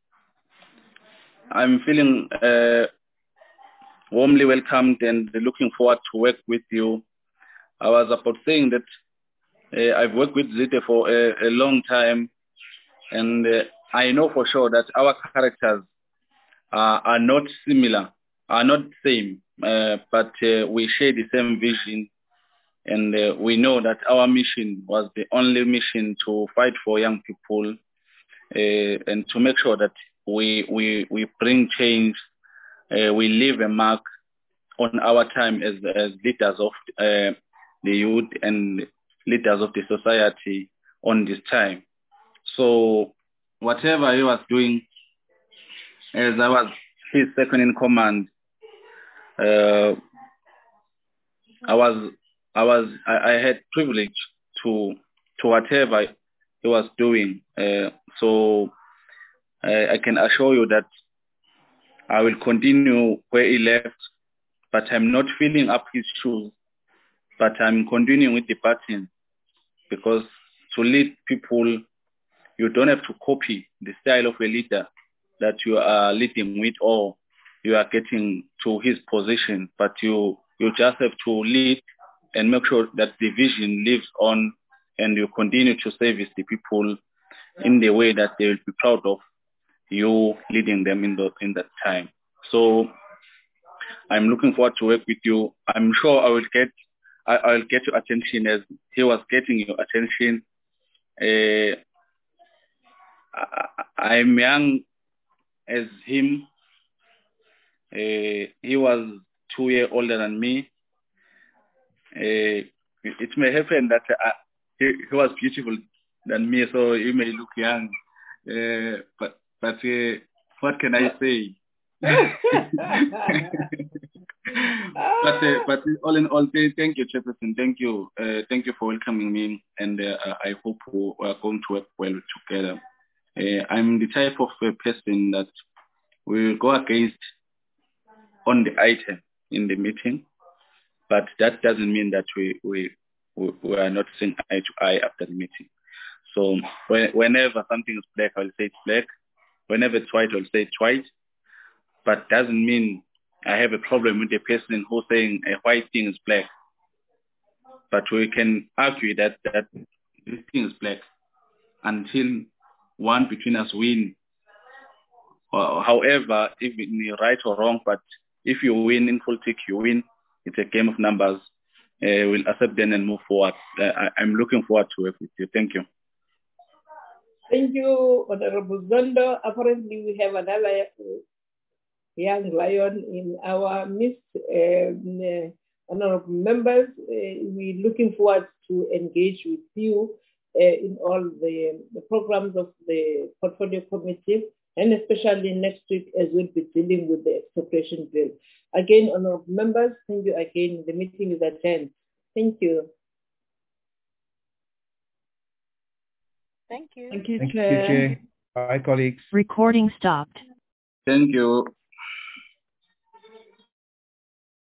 I'm feeling warmly welcomed and looking forward to work with you. I was about saying that I've worked with Zite for a long time, and I know for sure that our characters are not similar, are not the same, but we share the same vision, and we know that our mission was the only mission to fight for young people and to make sure that we bring change, we leave a mark on our time as leaders of the youth and leaders of the society on this time. So whatever he was doing, as I was his second in command, I had privilege to whatever he was doing. So I can assure you that I will continue where he left, but I'm not filling up his shoes, but I'm continuing with the pattern, because to lead people, you don't have to copy the style of a leader that you are leading with or you are getting to his position, but you just have to lead and make sure that the vision lives on and you continue to service the people in the way that they will be proud of you leading them in that time. So I'm looking forward to work with you. I'm sure I'll get your attention as he was getting your attention. I'm young as him. He was 2 years older than me. It may happen that he was beautiful than me, so he may look young. But what can I say? but all in all, thank you, Chairperson. Thank you for welcoming me, and I hope we are going to work well together. I'm the type of a person that will go against on the item in the meeting, but that doesn't mean that we are not seeing eye to eye after the meeting. So whenever something is black, I'll say it's black. Whenever it's white, I'll say it's white. But doesn't mean I have a problem with the person who's saying a white thing is black. But we can argue that this thing is black until one between us win. However, if it's right or wrong, but if you win in politics, you win. It's a game of numbers. We'll accept them and move forward. I'm looking forward to work with you. Thank you. Thank you, Honorable Zondo. Apparently, we have another young lion in our midst. Honorable members, we're looking forward to engage with you in all the programs of the Portfolio Committee, and especially next week as we'll be dealing with the expropriation bill. Again, honorable members, thank you again. The meeting is adjourned. Thank you. Thank you. Thank you, Thank you, Chair. Chair. Bye, colleagues. Recording stopped. Thank you.